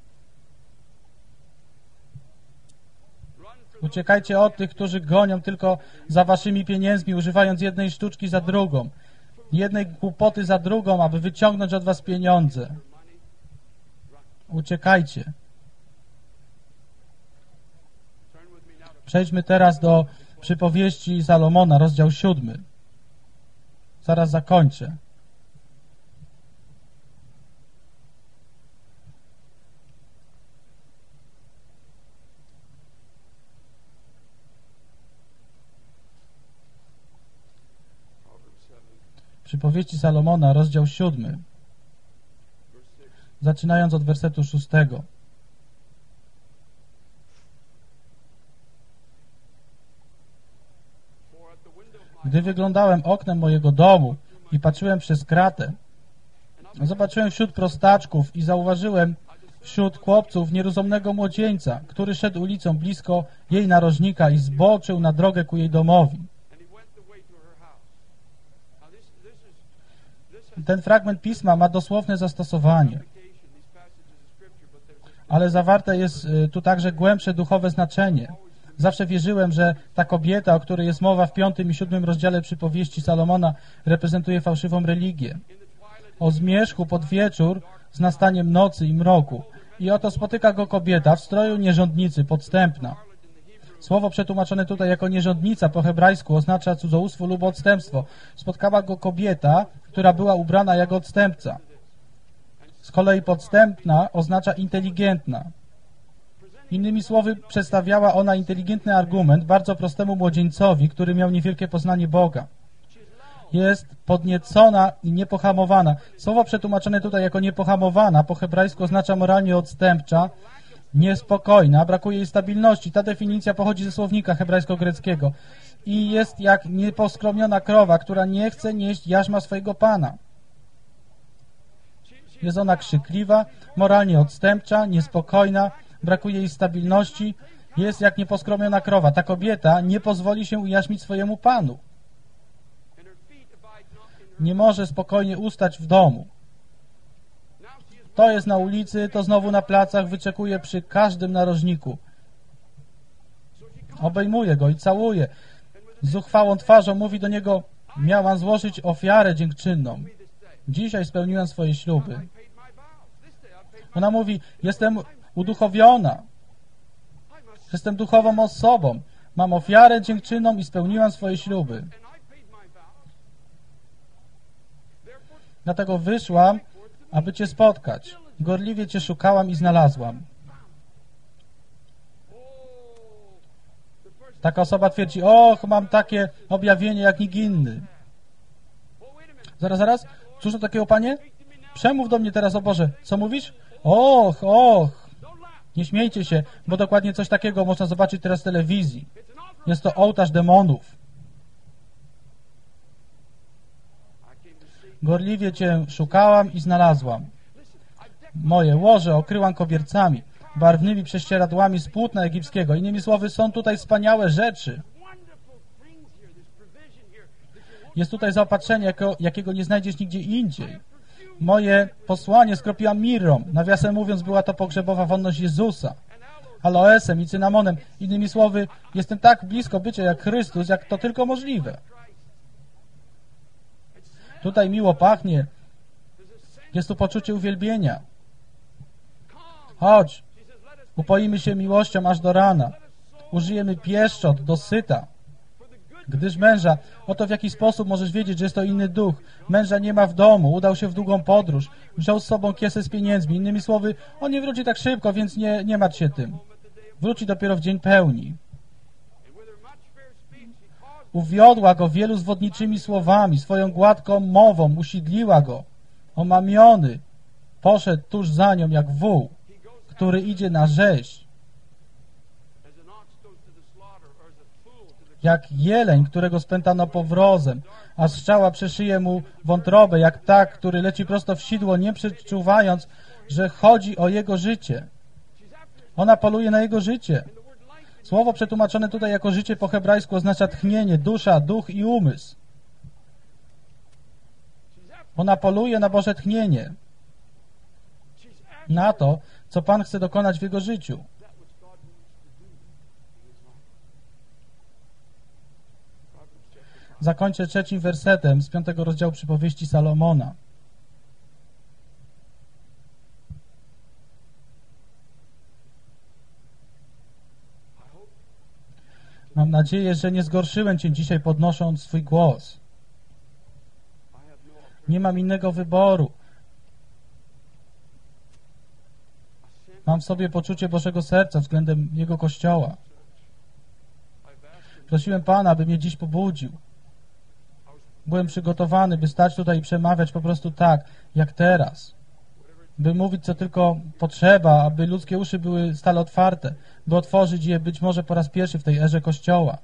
Uciekajcie od tych, którzy gonią tylko za waszymi pieniędzmi, używając jednej sztuczki za drugą, jednej głupoty za drugą, aby wyciągnąć od was pieniądze. Uciekajcie. Przejdźmy teraz do przypowieści Salomona, rozdział 7. Zaraz zakończę. Przypowieści Salomona, rozdział 7. Zaczynając od wersetu 6. Gdy wyglądałem oknem mojego domu i patrzyłem przez kratę, zobaczyłem wśród prostaczków i zauważyłem wśród chłopców nierozumnego młodzieńca, który szedł ulicą blisko jej narożnika i zboczył na drogę ku jej domowi. Ten fragment Pisma ma dosłowne zastosowanie, ale zawarte jest tu także głębsze duchowe znaczenie. Zawsze wierzyłem, że ta kobieta, o której jest mowa w 5. i 7. rozdziale przypowieści Salomona, reprezentuje fałszywą religię. O zmierzchu pod wieczór z nastaniem nocy i mroku. I oto spotyka go kobieta w stroju nierządnicy, podstępna. Słowo przetłumaczone tutaj jako nierządnica po hebrajsku oznacza cudzołóstwo lub odstępstwo. Spotkała go kobieta, która była ubrana jak odstępca. Z kolei podstępna oznacza inteligentna. Innymi słowy, przedstawiała ona inteligentny argument bardzo prostemu młodzieńcowi, który miał niewielkie poznanie Boga. Jest podniecona i niepohamowana. Słowo przetłumaczone tutaj jako niepohamowana po hebrajsku oznacza moralnie odstępcza, niespokojna, brakuje jej stabilności. Ta definicja pochodzi ze słownika hebrajsko-greckiego i jest jak nieposkromiona krowa, która nie chce nieść jarzma swojego pana. Jest ona krzykliwa, moralnie odstępcza, niespokojna, brakuje jej stabilności Jest jak nieposkromiona krowa. Ta kobieta nie pozwoli się ujarzmić swojemu Panu. Nie może spokojnie ustać w domu. To jest na ulicy, to znowu na placach, wyczekuje przy każdym narożniku. Obejmuje go i całuje. Z zuchwałą twarzą mówi do niego: miałam złożyć ofiarę dziękczynną. Dzisiaj spełniłem swoje śluby. Ona mówi: jestem uduchowiona. Jestem duchową osobą. Mam ofiarę dziękczynną i spełniłam swoje śluby. Dlatego wyszłam, aby Cię spotkać. Gorliwie Cię szukałam i znalazłam. Taka osoba twierdzi: och, mam takie objawienie jak nikt inny. Zaraz. Cóż to takiego, Panie? Przemów do mnie teraz, o Boże. Co mówisz? Och. Nie śmiejcie się, bo dokładnie coś takiego można zobaczyć teraz w telewizji. Jest to ołtarz demonów. Gorliwie Cię szukałam i znalazłam. Moje łoże okryłam kobiercami, barwnymi prześcieradłami z płótna egipskiego. Innymi słowy, są tutaj wspaniałe rzeczy. Jest tutaj zaopatrzenie, jakiego nie znajdziesz nigdzie indziej. Moje posłanie skropiłam mirrą. Nawiasem mówiąc, była to pogrzebowa wonność Jezusa. Aloesem i cynamonem. Innymi słowy, jestem tak blisko bycia jak Chrystus, jak to tylko możliwe. Tutaj miło pachnie. Jest tu poczucie uwielbienia. Chodź, upoimy się miłością aż do rana. Użyjemy pieszczot do syta. Gdyż męża, oto w jaki sposób możesz wiedzieć, że jest to inny duch. Męża nie ma w domu, udał się w długą podróż, wziął z sobą kiesę z pieniędzmi. Innymi słowy, on nie wróci tak szybko, więc nie martw się tym. Wróci dopiero w dzień pełni. Uwiodła go wielu zwodniczymi słowami, swoją gładką mową, usidliła go. Omamiony, poszedł tuż za nią jak wół, który idzie na rzeź. Jak jeleń, którego spętano powrozem, a strzała przeszyje mu wątrobę, jak ptak, który leci prosto w sidło, nie przeczuwając, że chodzi o jego życie. Ona poluje na jego życie. Słowo przetłumaczone tutaj jako życie po hebrajsku oznacza tchnienie, dusza, duch i umysł. Ona poluje na Boże tchnienie, na to, co Pan chce dokonać w jego życiu. Zakończę 3 wersetem z 5 rozdziału przypowieści Salomona. Mam nadzieję, że nie zgorszyłem Cię dzisiaj, podnosząc swój głos. Nie mam innego wyboru. Mam w sobie poczucie Bożego serca względem Jego Kościoła. Prosiłem Pana, aby mnie dziś pobudził. Byłem przygotowany, by stać tutaj i przemawiać po prostu tak, jak teraz. By mówić, co tylko potrzeba, aby ludzkie uszy były stale otwarte, by otworzyć je być może po raz pierwszy w tej erze Kościoła.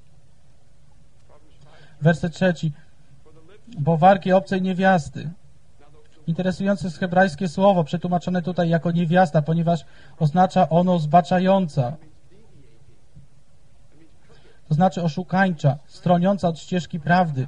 Werset 3. Bo wargi obcej niewiasty. Interesujące jest hebrajskie słowo, przetłumaczone tutaj jako niewiasta, ponieważ oznacza ono zbaczająca. To znaczy oszukańcza, stroniąca od ścieżki prawdy.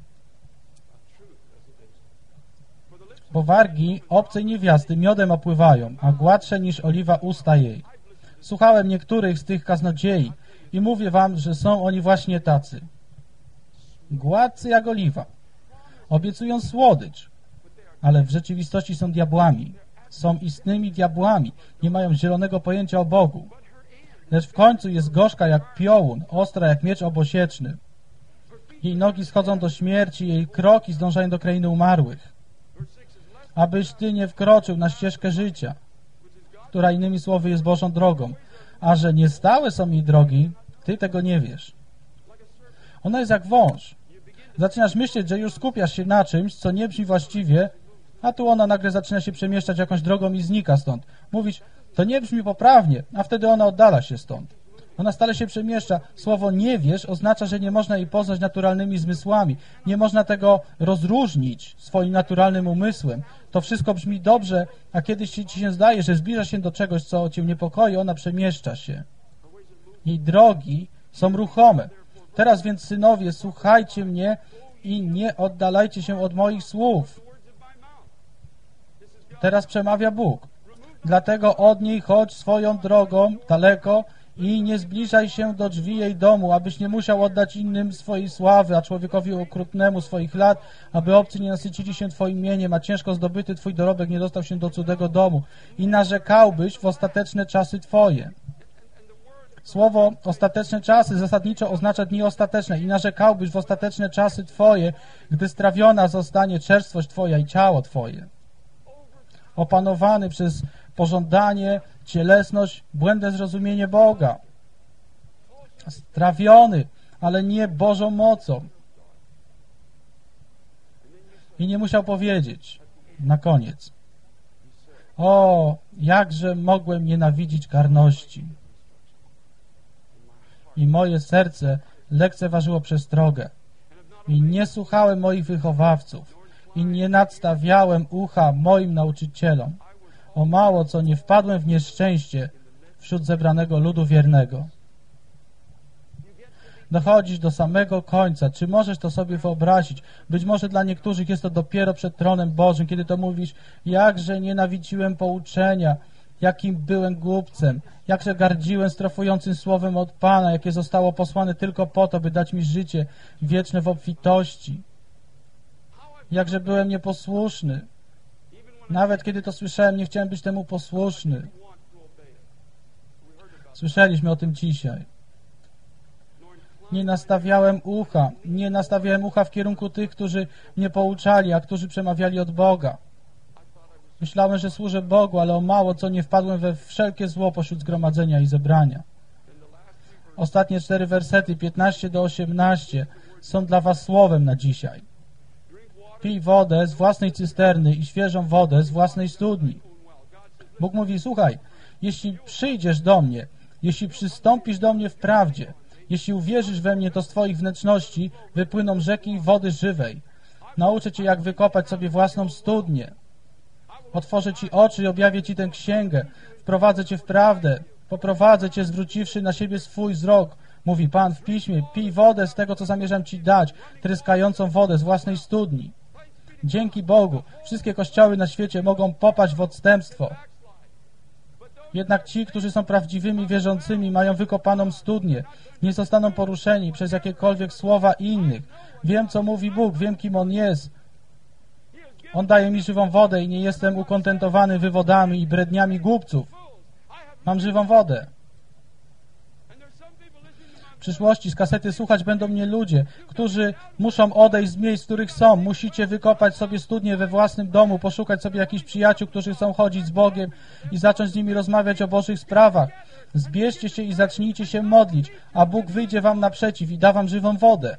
Bo wargi obcej niewiasty miodem opływają, a gładsze niż oliwa usta jej. Słuchałem niektórych z tych kaznodziei i mówię wam, że są oni właśnie tacy. Gładcy jak oliwa. Obiecują słodycz, ale w rzeczywistości są diabłami. Są istnymi diabłami. Nie mają zielonego pojęcia o Bogu. Lecz w końcu jest gorzka jak piołun, ostra jak miecz obosieczny. Jej nogi schodzą do śmierci, jej kroki zdążają do krainy umarłych. Abyś Ty nie wkroczył na ścieżkę życia, która innymi słowy jest Bożą drogą, a że niestałe są jej drogi, Ty tego nie wiesz. Ona jest jak wąż. Zaczynasz myśleć, że już skupiasz się na czymś, co nie brzmi właściwie, a tu ona nagle zaczyna się przemieszczać jakąś drogą i znika stąd. Mówisz, to nie brzmi poprawnie, a wtedy ona oddala się stąd. Ona stale się przemieszcza. Słowo nie wiesz oznacza, że nie można jej poznać naturalnymi zmysłami. Nie można tego rozróżnić swoim naturalnym umysłem. To wszystko brzmi dobrze, a kiedyś ci się zdaje, że zbliża się do czegoś, co cię niepokoi, ona przemieszcza się. Jej drogi są ruchome. Teraz więc, synowie, słuchajcie mnie i nie oddalajcie się od moich słów. Teraz przemawia Bóg. Dlatego od niej chodź swoją drogą daleko i nie zbliżaj się do drzwi jej domu, abyś nie musiał oddać innym swojej sławy, a człowiekowi okrutnemu swoich lat, aby obcy nie nasycili się Twoim mieniem, a ciężko zdobyty Twój dorobek nie dostał się do cudzego domu i narzekałbyś w ostateczne czasy Twoje. Słowo ostateczne czasy zasadniczo oznacza dni ostateczne i narzekałbyś w ostateczne czasy Twoje, gdy strawiona zostanie czerstwość Twoja i ciało Twoje. Opanowany przez pożądanie, cielesność, błędne zrozumienie Boga. Strawiony, ale nie Bożą mocą. I nie musiał powiedzieć na koniec: o, jakże mogłem nienawidzić karności. I moje serce lekceważyło przestrogę. I nie słuchałem moich wychowawców. I nie nadstawiałem ucha moim nauczycielom. O mało co nie wpadłem w nieszczęście wśród zebranego ludu wiernego. Dochodzisz do samego końca. Czy możesz to sobie wyobrazić? Być może dla niektórych jest to dopiero przed tronem Bożym, kiedy to mówisz: jakże nienawidziłem pouczenia, jakim byłem głupcem, jakże gardziłem strofującym słowem od Pana, jakie zostało posłane tylko po to, by dać mi życie wieczne w obfitości. Jakże byłem nieposłuszny. Nawet kiedy to słyszałem, nie chciałem być temu posłuszny. Słyszeliśmy o tym dzisiaj. Nie nastawiałem ucha w kierunku tych, którzy mnie pouczali, a którzy przemawiali od Boga. Myślałem, że służę Bogu, ale o mało co nie wpadłem we wszelkie zło pośród zgromadzenia i zebrania. Ostatnie 4 wersety, 15 do 18, są dla was słowem na dzisiaj. Pij wodę z własnej cysterny i świeżą wodę z własnej studni. Bóg mówi: słuchaj, jeśli przyjdziesz do mnie, jeśli przystąpisz do mnie w prawdzie, jeśli uwierzysz we mnie, to z twoich wnętrzności wypłyną rzeki wody żywej. Nauczę cię, jak wykopać sobie własną studnię. Otworzę ci oczy i objawię ci tę księgę. Wprowadzę cię w prawdę. Poprowadzę cię, zwróciwszy na siebie swój wzrok. Mówi Pan w Piśmie: pij wodę z tego, co zamierzam ci dać, tryskającą wodę z własnej studni. Dzięki Bogu wszystkie kościoły na świecie mogą popaść w odstępstwo. Jednak ci, którzy są prawdziwymi wierzącymi, mają wykopaną studnię. Nie zostaną poruszeni przez jakiekolwiek słowa innych. Wiem, co mówi Bóg, wiem, kim On jest. On daje mi żywą wodę i nie jestem ukontentowany wywodami i bredniami głupców. Mam żywą wodę. W przyszłości z kasety słuchać będą mnie ludzie, którzy muszą odejść z miejsc, w których są. Musicie wykopać sobie studnię we własnym domu, poszukać sobie jakichś przyjaciół, którzy chcą chodzić z Bogiem i zacząć z nimi rozmawiać o Bożych sprawach. Zbierzcie się i zacznijcie się modlić, a Bóg wyjdzie wam naprzeciw i da wam żywą wodę.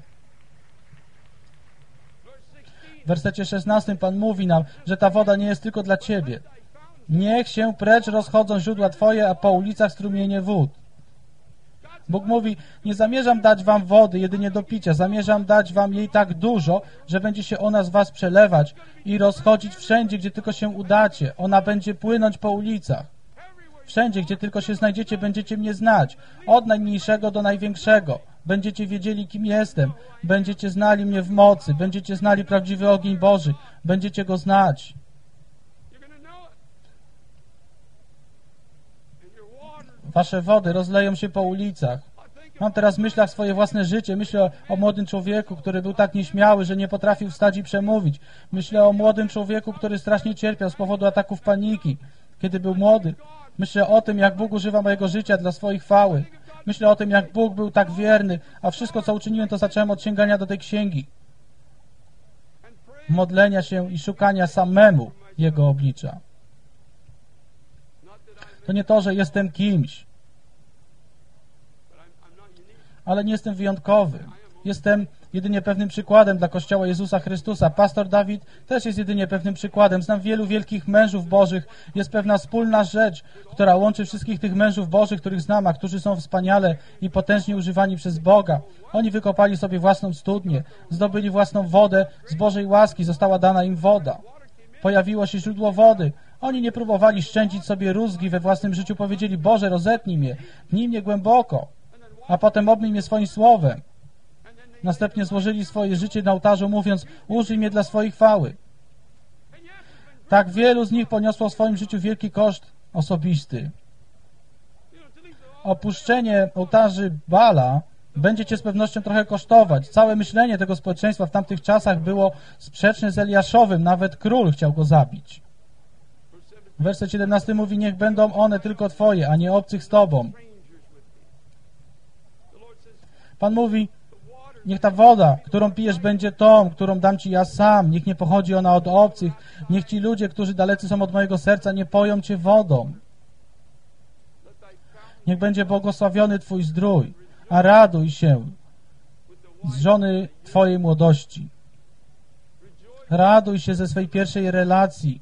W wersecie 16 Pan mówi nam, że ta woda nie jest tylko dla ciebie. Niech się precz rozchodzą źródła twoje, a po ulicach strumienie wód. Bóg mówi: nie zamierzam dać wam wody jedynie do picia, zamierzam dać wam jej tak dużo, że będzie się ona z was przelewać i rozchodzić wszędzie, gdzie tylko się udacie. Ona będzie płynąć po ulicach. Wszędzie, gdzie tylko się znajdziecie, będziecie mnie znać. Od najmniejszego do największego. Będziecie wiedzieli, kim jestem. Będziecie znali mnie w mocy. Będziecie znali prawdziwy ogień Boży. Będziecie Go znać. Wasze wody rozleją się po ulicach. Mam teraz w myślach swoje własne życie. Myślę o młodym człowieku, który był tak nieśmiały, że nie potrafił wstać i przemówić. Myślę o młodym człowieku, który strasznie cierpiał z powodu ataków paniki, kiedy był młody. Myślę o tym, jak Bóg używa mojego życia dla swojej chwały. Myślę o tym, jak Bóg był tak wierny, a wszystko, co uczyniłem, to zacząłem od sięgania do tej księgi. Modlenia się i szukania samemu Jego oblicza. To nie to, że jestem kimś, ale nie jestem wyjątkowy. Jestem jedynie pewnym przykładem dla Kościoła Jezusa Chrystusa. Pastor Dawid też jest jedynie pewnym przykładem. Znam wielu wielkich mężów Bożych. Jest pewna wspólna rzecz, która łączy wszystkich tych mężów Bożych, których znam, a którzy są wspaniale i potężnie używani przez Boga. Oni wykopali sobie własną studnię, zdobyli własną wodę, z Bożej łaski została dana im woda. Pojawiło się źródło wody. Oni nie próbowali szczędzić sobie rózgi we własnym życiu, powiedzieli: Boże, rozetnij mnie, pnij mnie głęboko. a potem obmyj mnie swoim słowem. Następnie złożyli swoje życie na ołtarzu, mówiąc, użyj mnie dla swojej chwały. Tak wielu z nich poniosło w swoim życiu wielki koszt osobisty. Opuszczenie ołtarzy Baala będzie cię z pewnością trochę kosztować. Całe myślenie tego społeczeństwa w tamtych czasach było sprzeczne z Eliaszowym. Nawet król chciał go zabić. Werset 17 mówi, niech będą one tylko Twoje, a nie obcych z Tobą. Pan mówi, niech ta woda, którą pijesz, będzie tą, którą dam Ci ja sam. Niech nie pochodzi ona od obcych. Niech ci ludzie, którzy dalecy są od mojego serca, nie poją Cię wodą. Niech będzie błogosławiony Twój zdrój, a raduj się z żony Twojej młodości. Raduj się ze swej pierwszej relacji.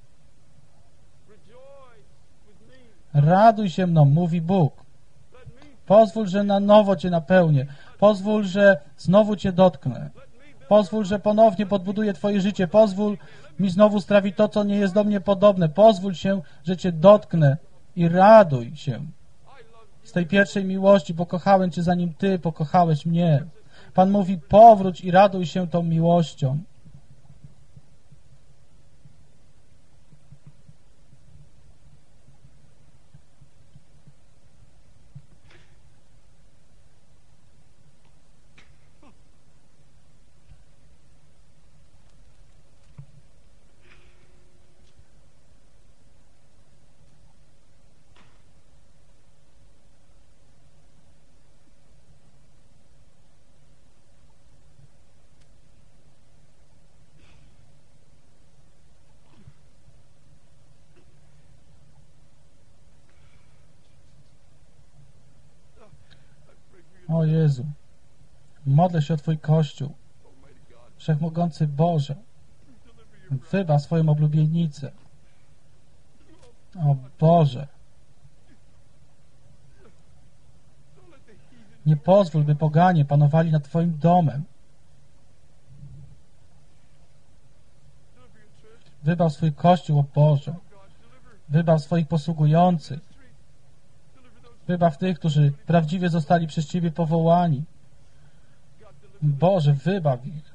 Raduj się mną, mówi Bóg. Pozwól, że na nowo Cię napełnię. Pozwól, że znowu Cię dotknę. Pozwól, że ponownie podbuduję Twoje życie. Pozwól mi znowu strawić to, co nie jest do mnie podobne. Pozwól się, że Cię dotknę i raduj się z tej pierwszej miłości. Pokochałem Cię, zanim Ty pokochałeś mnie. Pan mówi, powróć i raduj się tą miłością. O Jezu, modlę się o Twój Kościół. Wszechmogący Boże, wybaw swoją oblubienicę. O Boże, nie pozwól, by poganie panowali nad Twoim domem. Wybaw swój Kościół, o Boże. Wybaw swoich posługujących. Wybaw tych, którzy prawdziwie zostali przez Ciebie powołani. Boże, wybaw ich.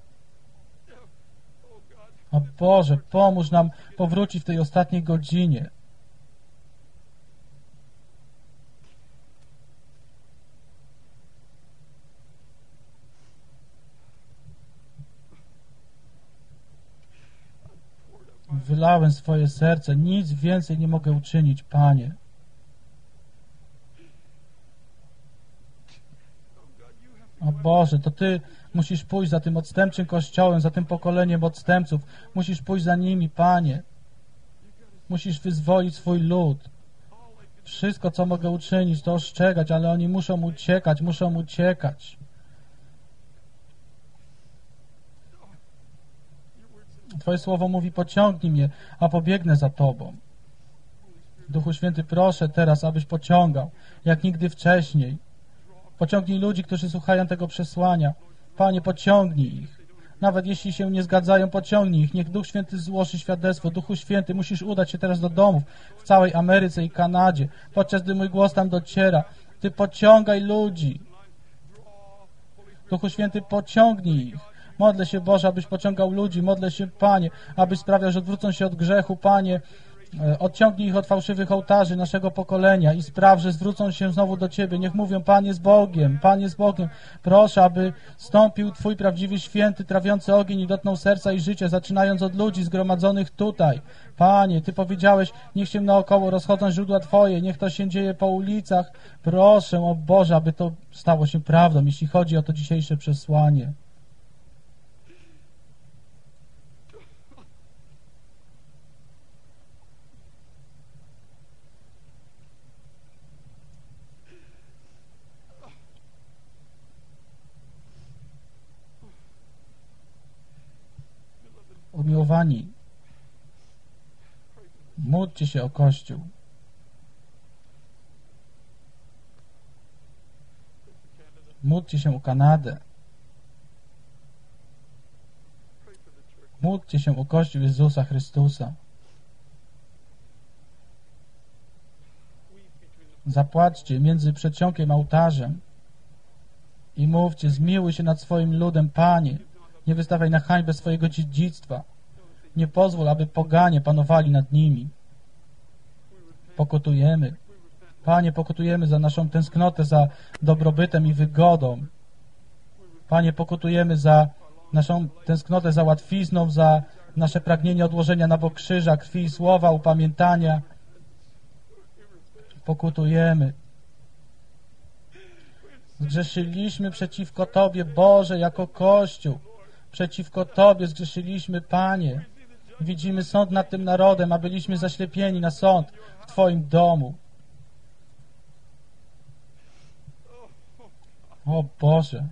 O Boże, pomóż nam powrócić w tej ostatniej godzinie. Wylałem swoje serce, nic więcej nie mogę uczynić, Panie. O Boże, to Ty musisz pójść za tym odstępczym kościołem, za tym pokoleniem odstępców. Musisz pójść za nimi, Panie. Musisz wyzwolić swój lud. Wszystko, co mogę uczynić, to ostrzegać, ale oni muszą uciekać, muszą uciekać. Twoje słowo mówi, pociągnij mnie, a pobiegnę za Tobą. Duchu Święty, proszę teraz, abyś pociągał, jak nigdy wcześniej. Pociągnij ludzi, którzy słuchają tego przesłania. Panie, pociągnij ich. Nawet jeśli się nie zgadzają, pociągnij ich. Niech Duch Święty złoży świadectwo. Duchu Święty, musisz udać się teraz do domów w całej Ameryce i Kanadzie, podczas gdy mój głos tam dociera. Ty pociągaj ludzi. Duchu Święty, pociągnij ich. Modlę się, Boże, abyś pociągał ludzi. Modlę się, Panie, abyś sprawiał, że odwrócą się od grzechu. Panie, odciągnij ich od fałszywych ołtarzy naszego pokolenia i spraw, że zwrócą się znowu do Ciebie. Niech mówią, Pan jest Bogiem, Pan jest Bogiem. Proszę, aby stąpił Twój prawdziwy, święty, trawiący ogień i dotknął serca i życia, zaczynając od ludzi zgromadzonych tutaj. Panie, Ty powiedziałeś, niech się naokoło rozchodzą źródła Twoje, niech to się dzieje po ulicach. Proszę, o Boże, aby to stało się prawdą, jeśli chodzi o to dzisiejsze przesłanie. Umiłowani, módlcie się o Kościół. Módlcie się o Kanadę. Módlcie się o Kościół Jezusa Chrystusa. Zapłaczcie między przedsionkiem a ołtarzem. i mówcie, zmiłuj się nad swoim ludem, Panie. Nie wystawiaj na hańbę swojego dziedzictwa. Nie pozwól, aby poganie panowali nad nimi. Pokutujemy. Panie, pokutujemy za naszą tęsknotę za dobrobytem i wygodą. Panie, pokutujemy za naszą tęsknotę za łatwizną, za nasze pragnienie odłożenia na bok krzyża, krwi i słowa, upamiętania. Pokutujemy. Zgrzeszyliśmy przeciwko Tobie, Boże, jako Kościół. Przeciwko Tobie zgrzeszyliśmy, Panie. Widzimy sąd nad tym narodem, a byliśmy zaślepieni na sąd w Twoim domu. O Boże.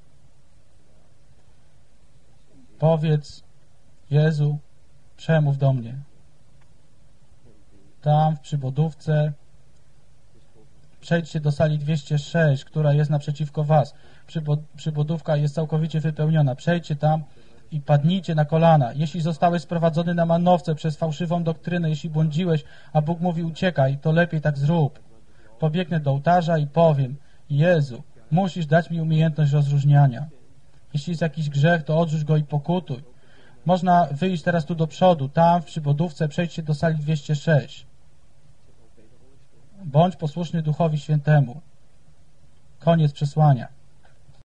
Powiedz, Jezu, przemów do mnie. Tam w przybudówce przejdźcie do sali 206, która jest naprzeciwko was. Przybudówka jest całkowicie wypełniona. Przejdźcie tam i padnijcie na kolana. Jeśli zostałeś sprowadzony na manowce przez fałszywą doktrynę, jeśli błądziłeś, a Bóg mówi uciekaj, to lepiej tak zrób. Pobiegnę do ołtarza i powiem, Jezu, musisz dać mi umiejętność rozróżniania. Jeśli jest jakiś grzech, to odrzuć go i pokutuj. Można wyjść teraz tu do przodu, tam w przybudówce przejdźcie do sali 206. Bądź posłuszny Duchowi Świętemu. Koniec przesłania.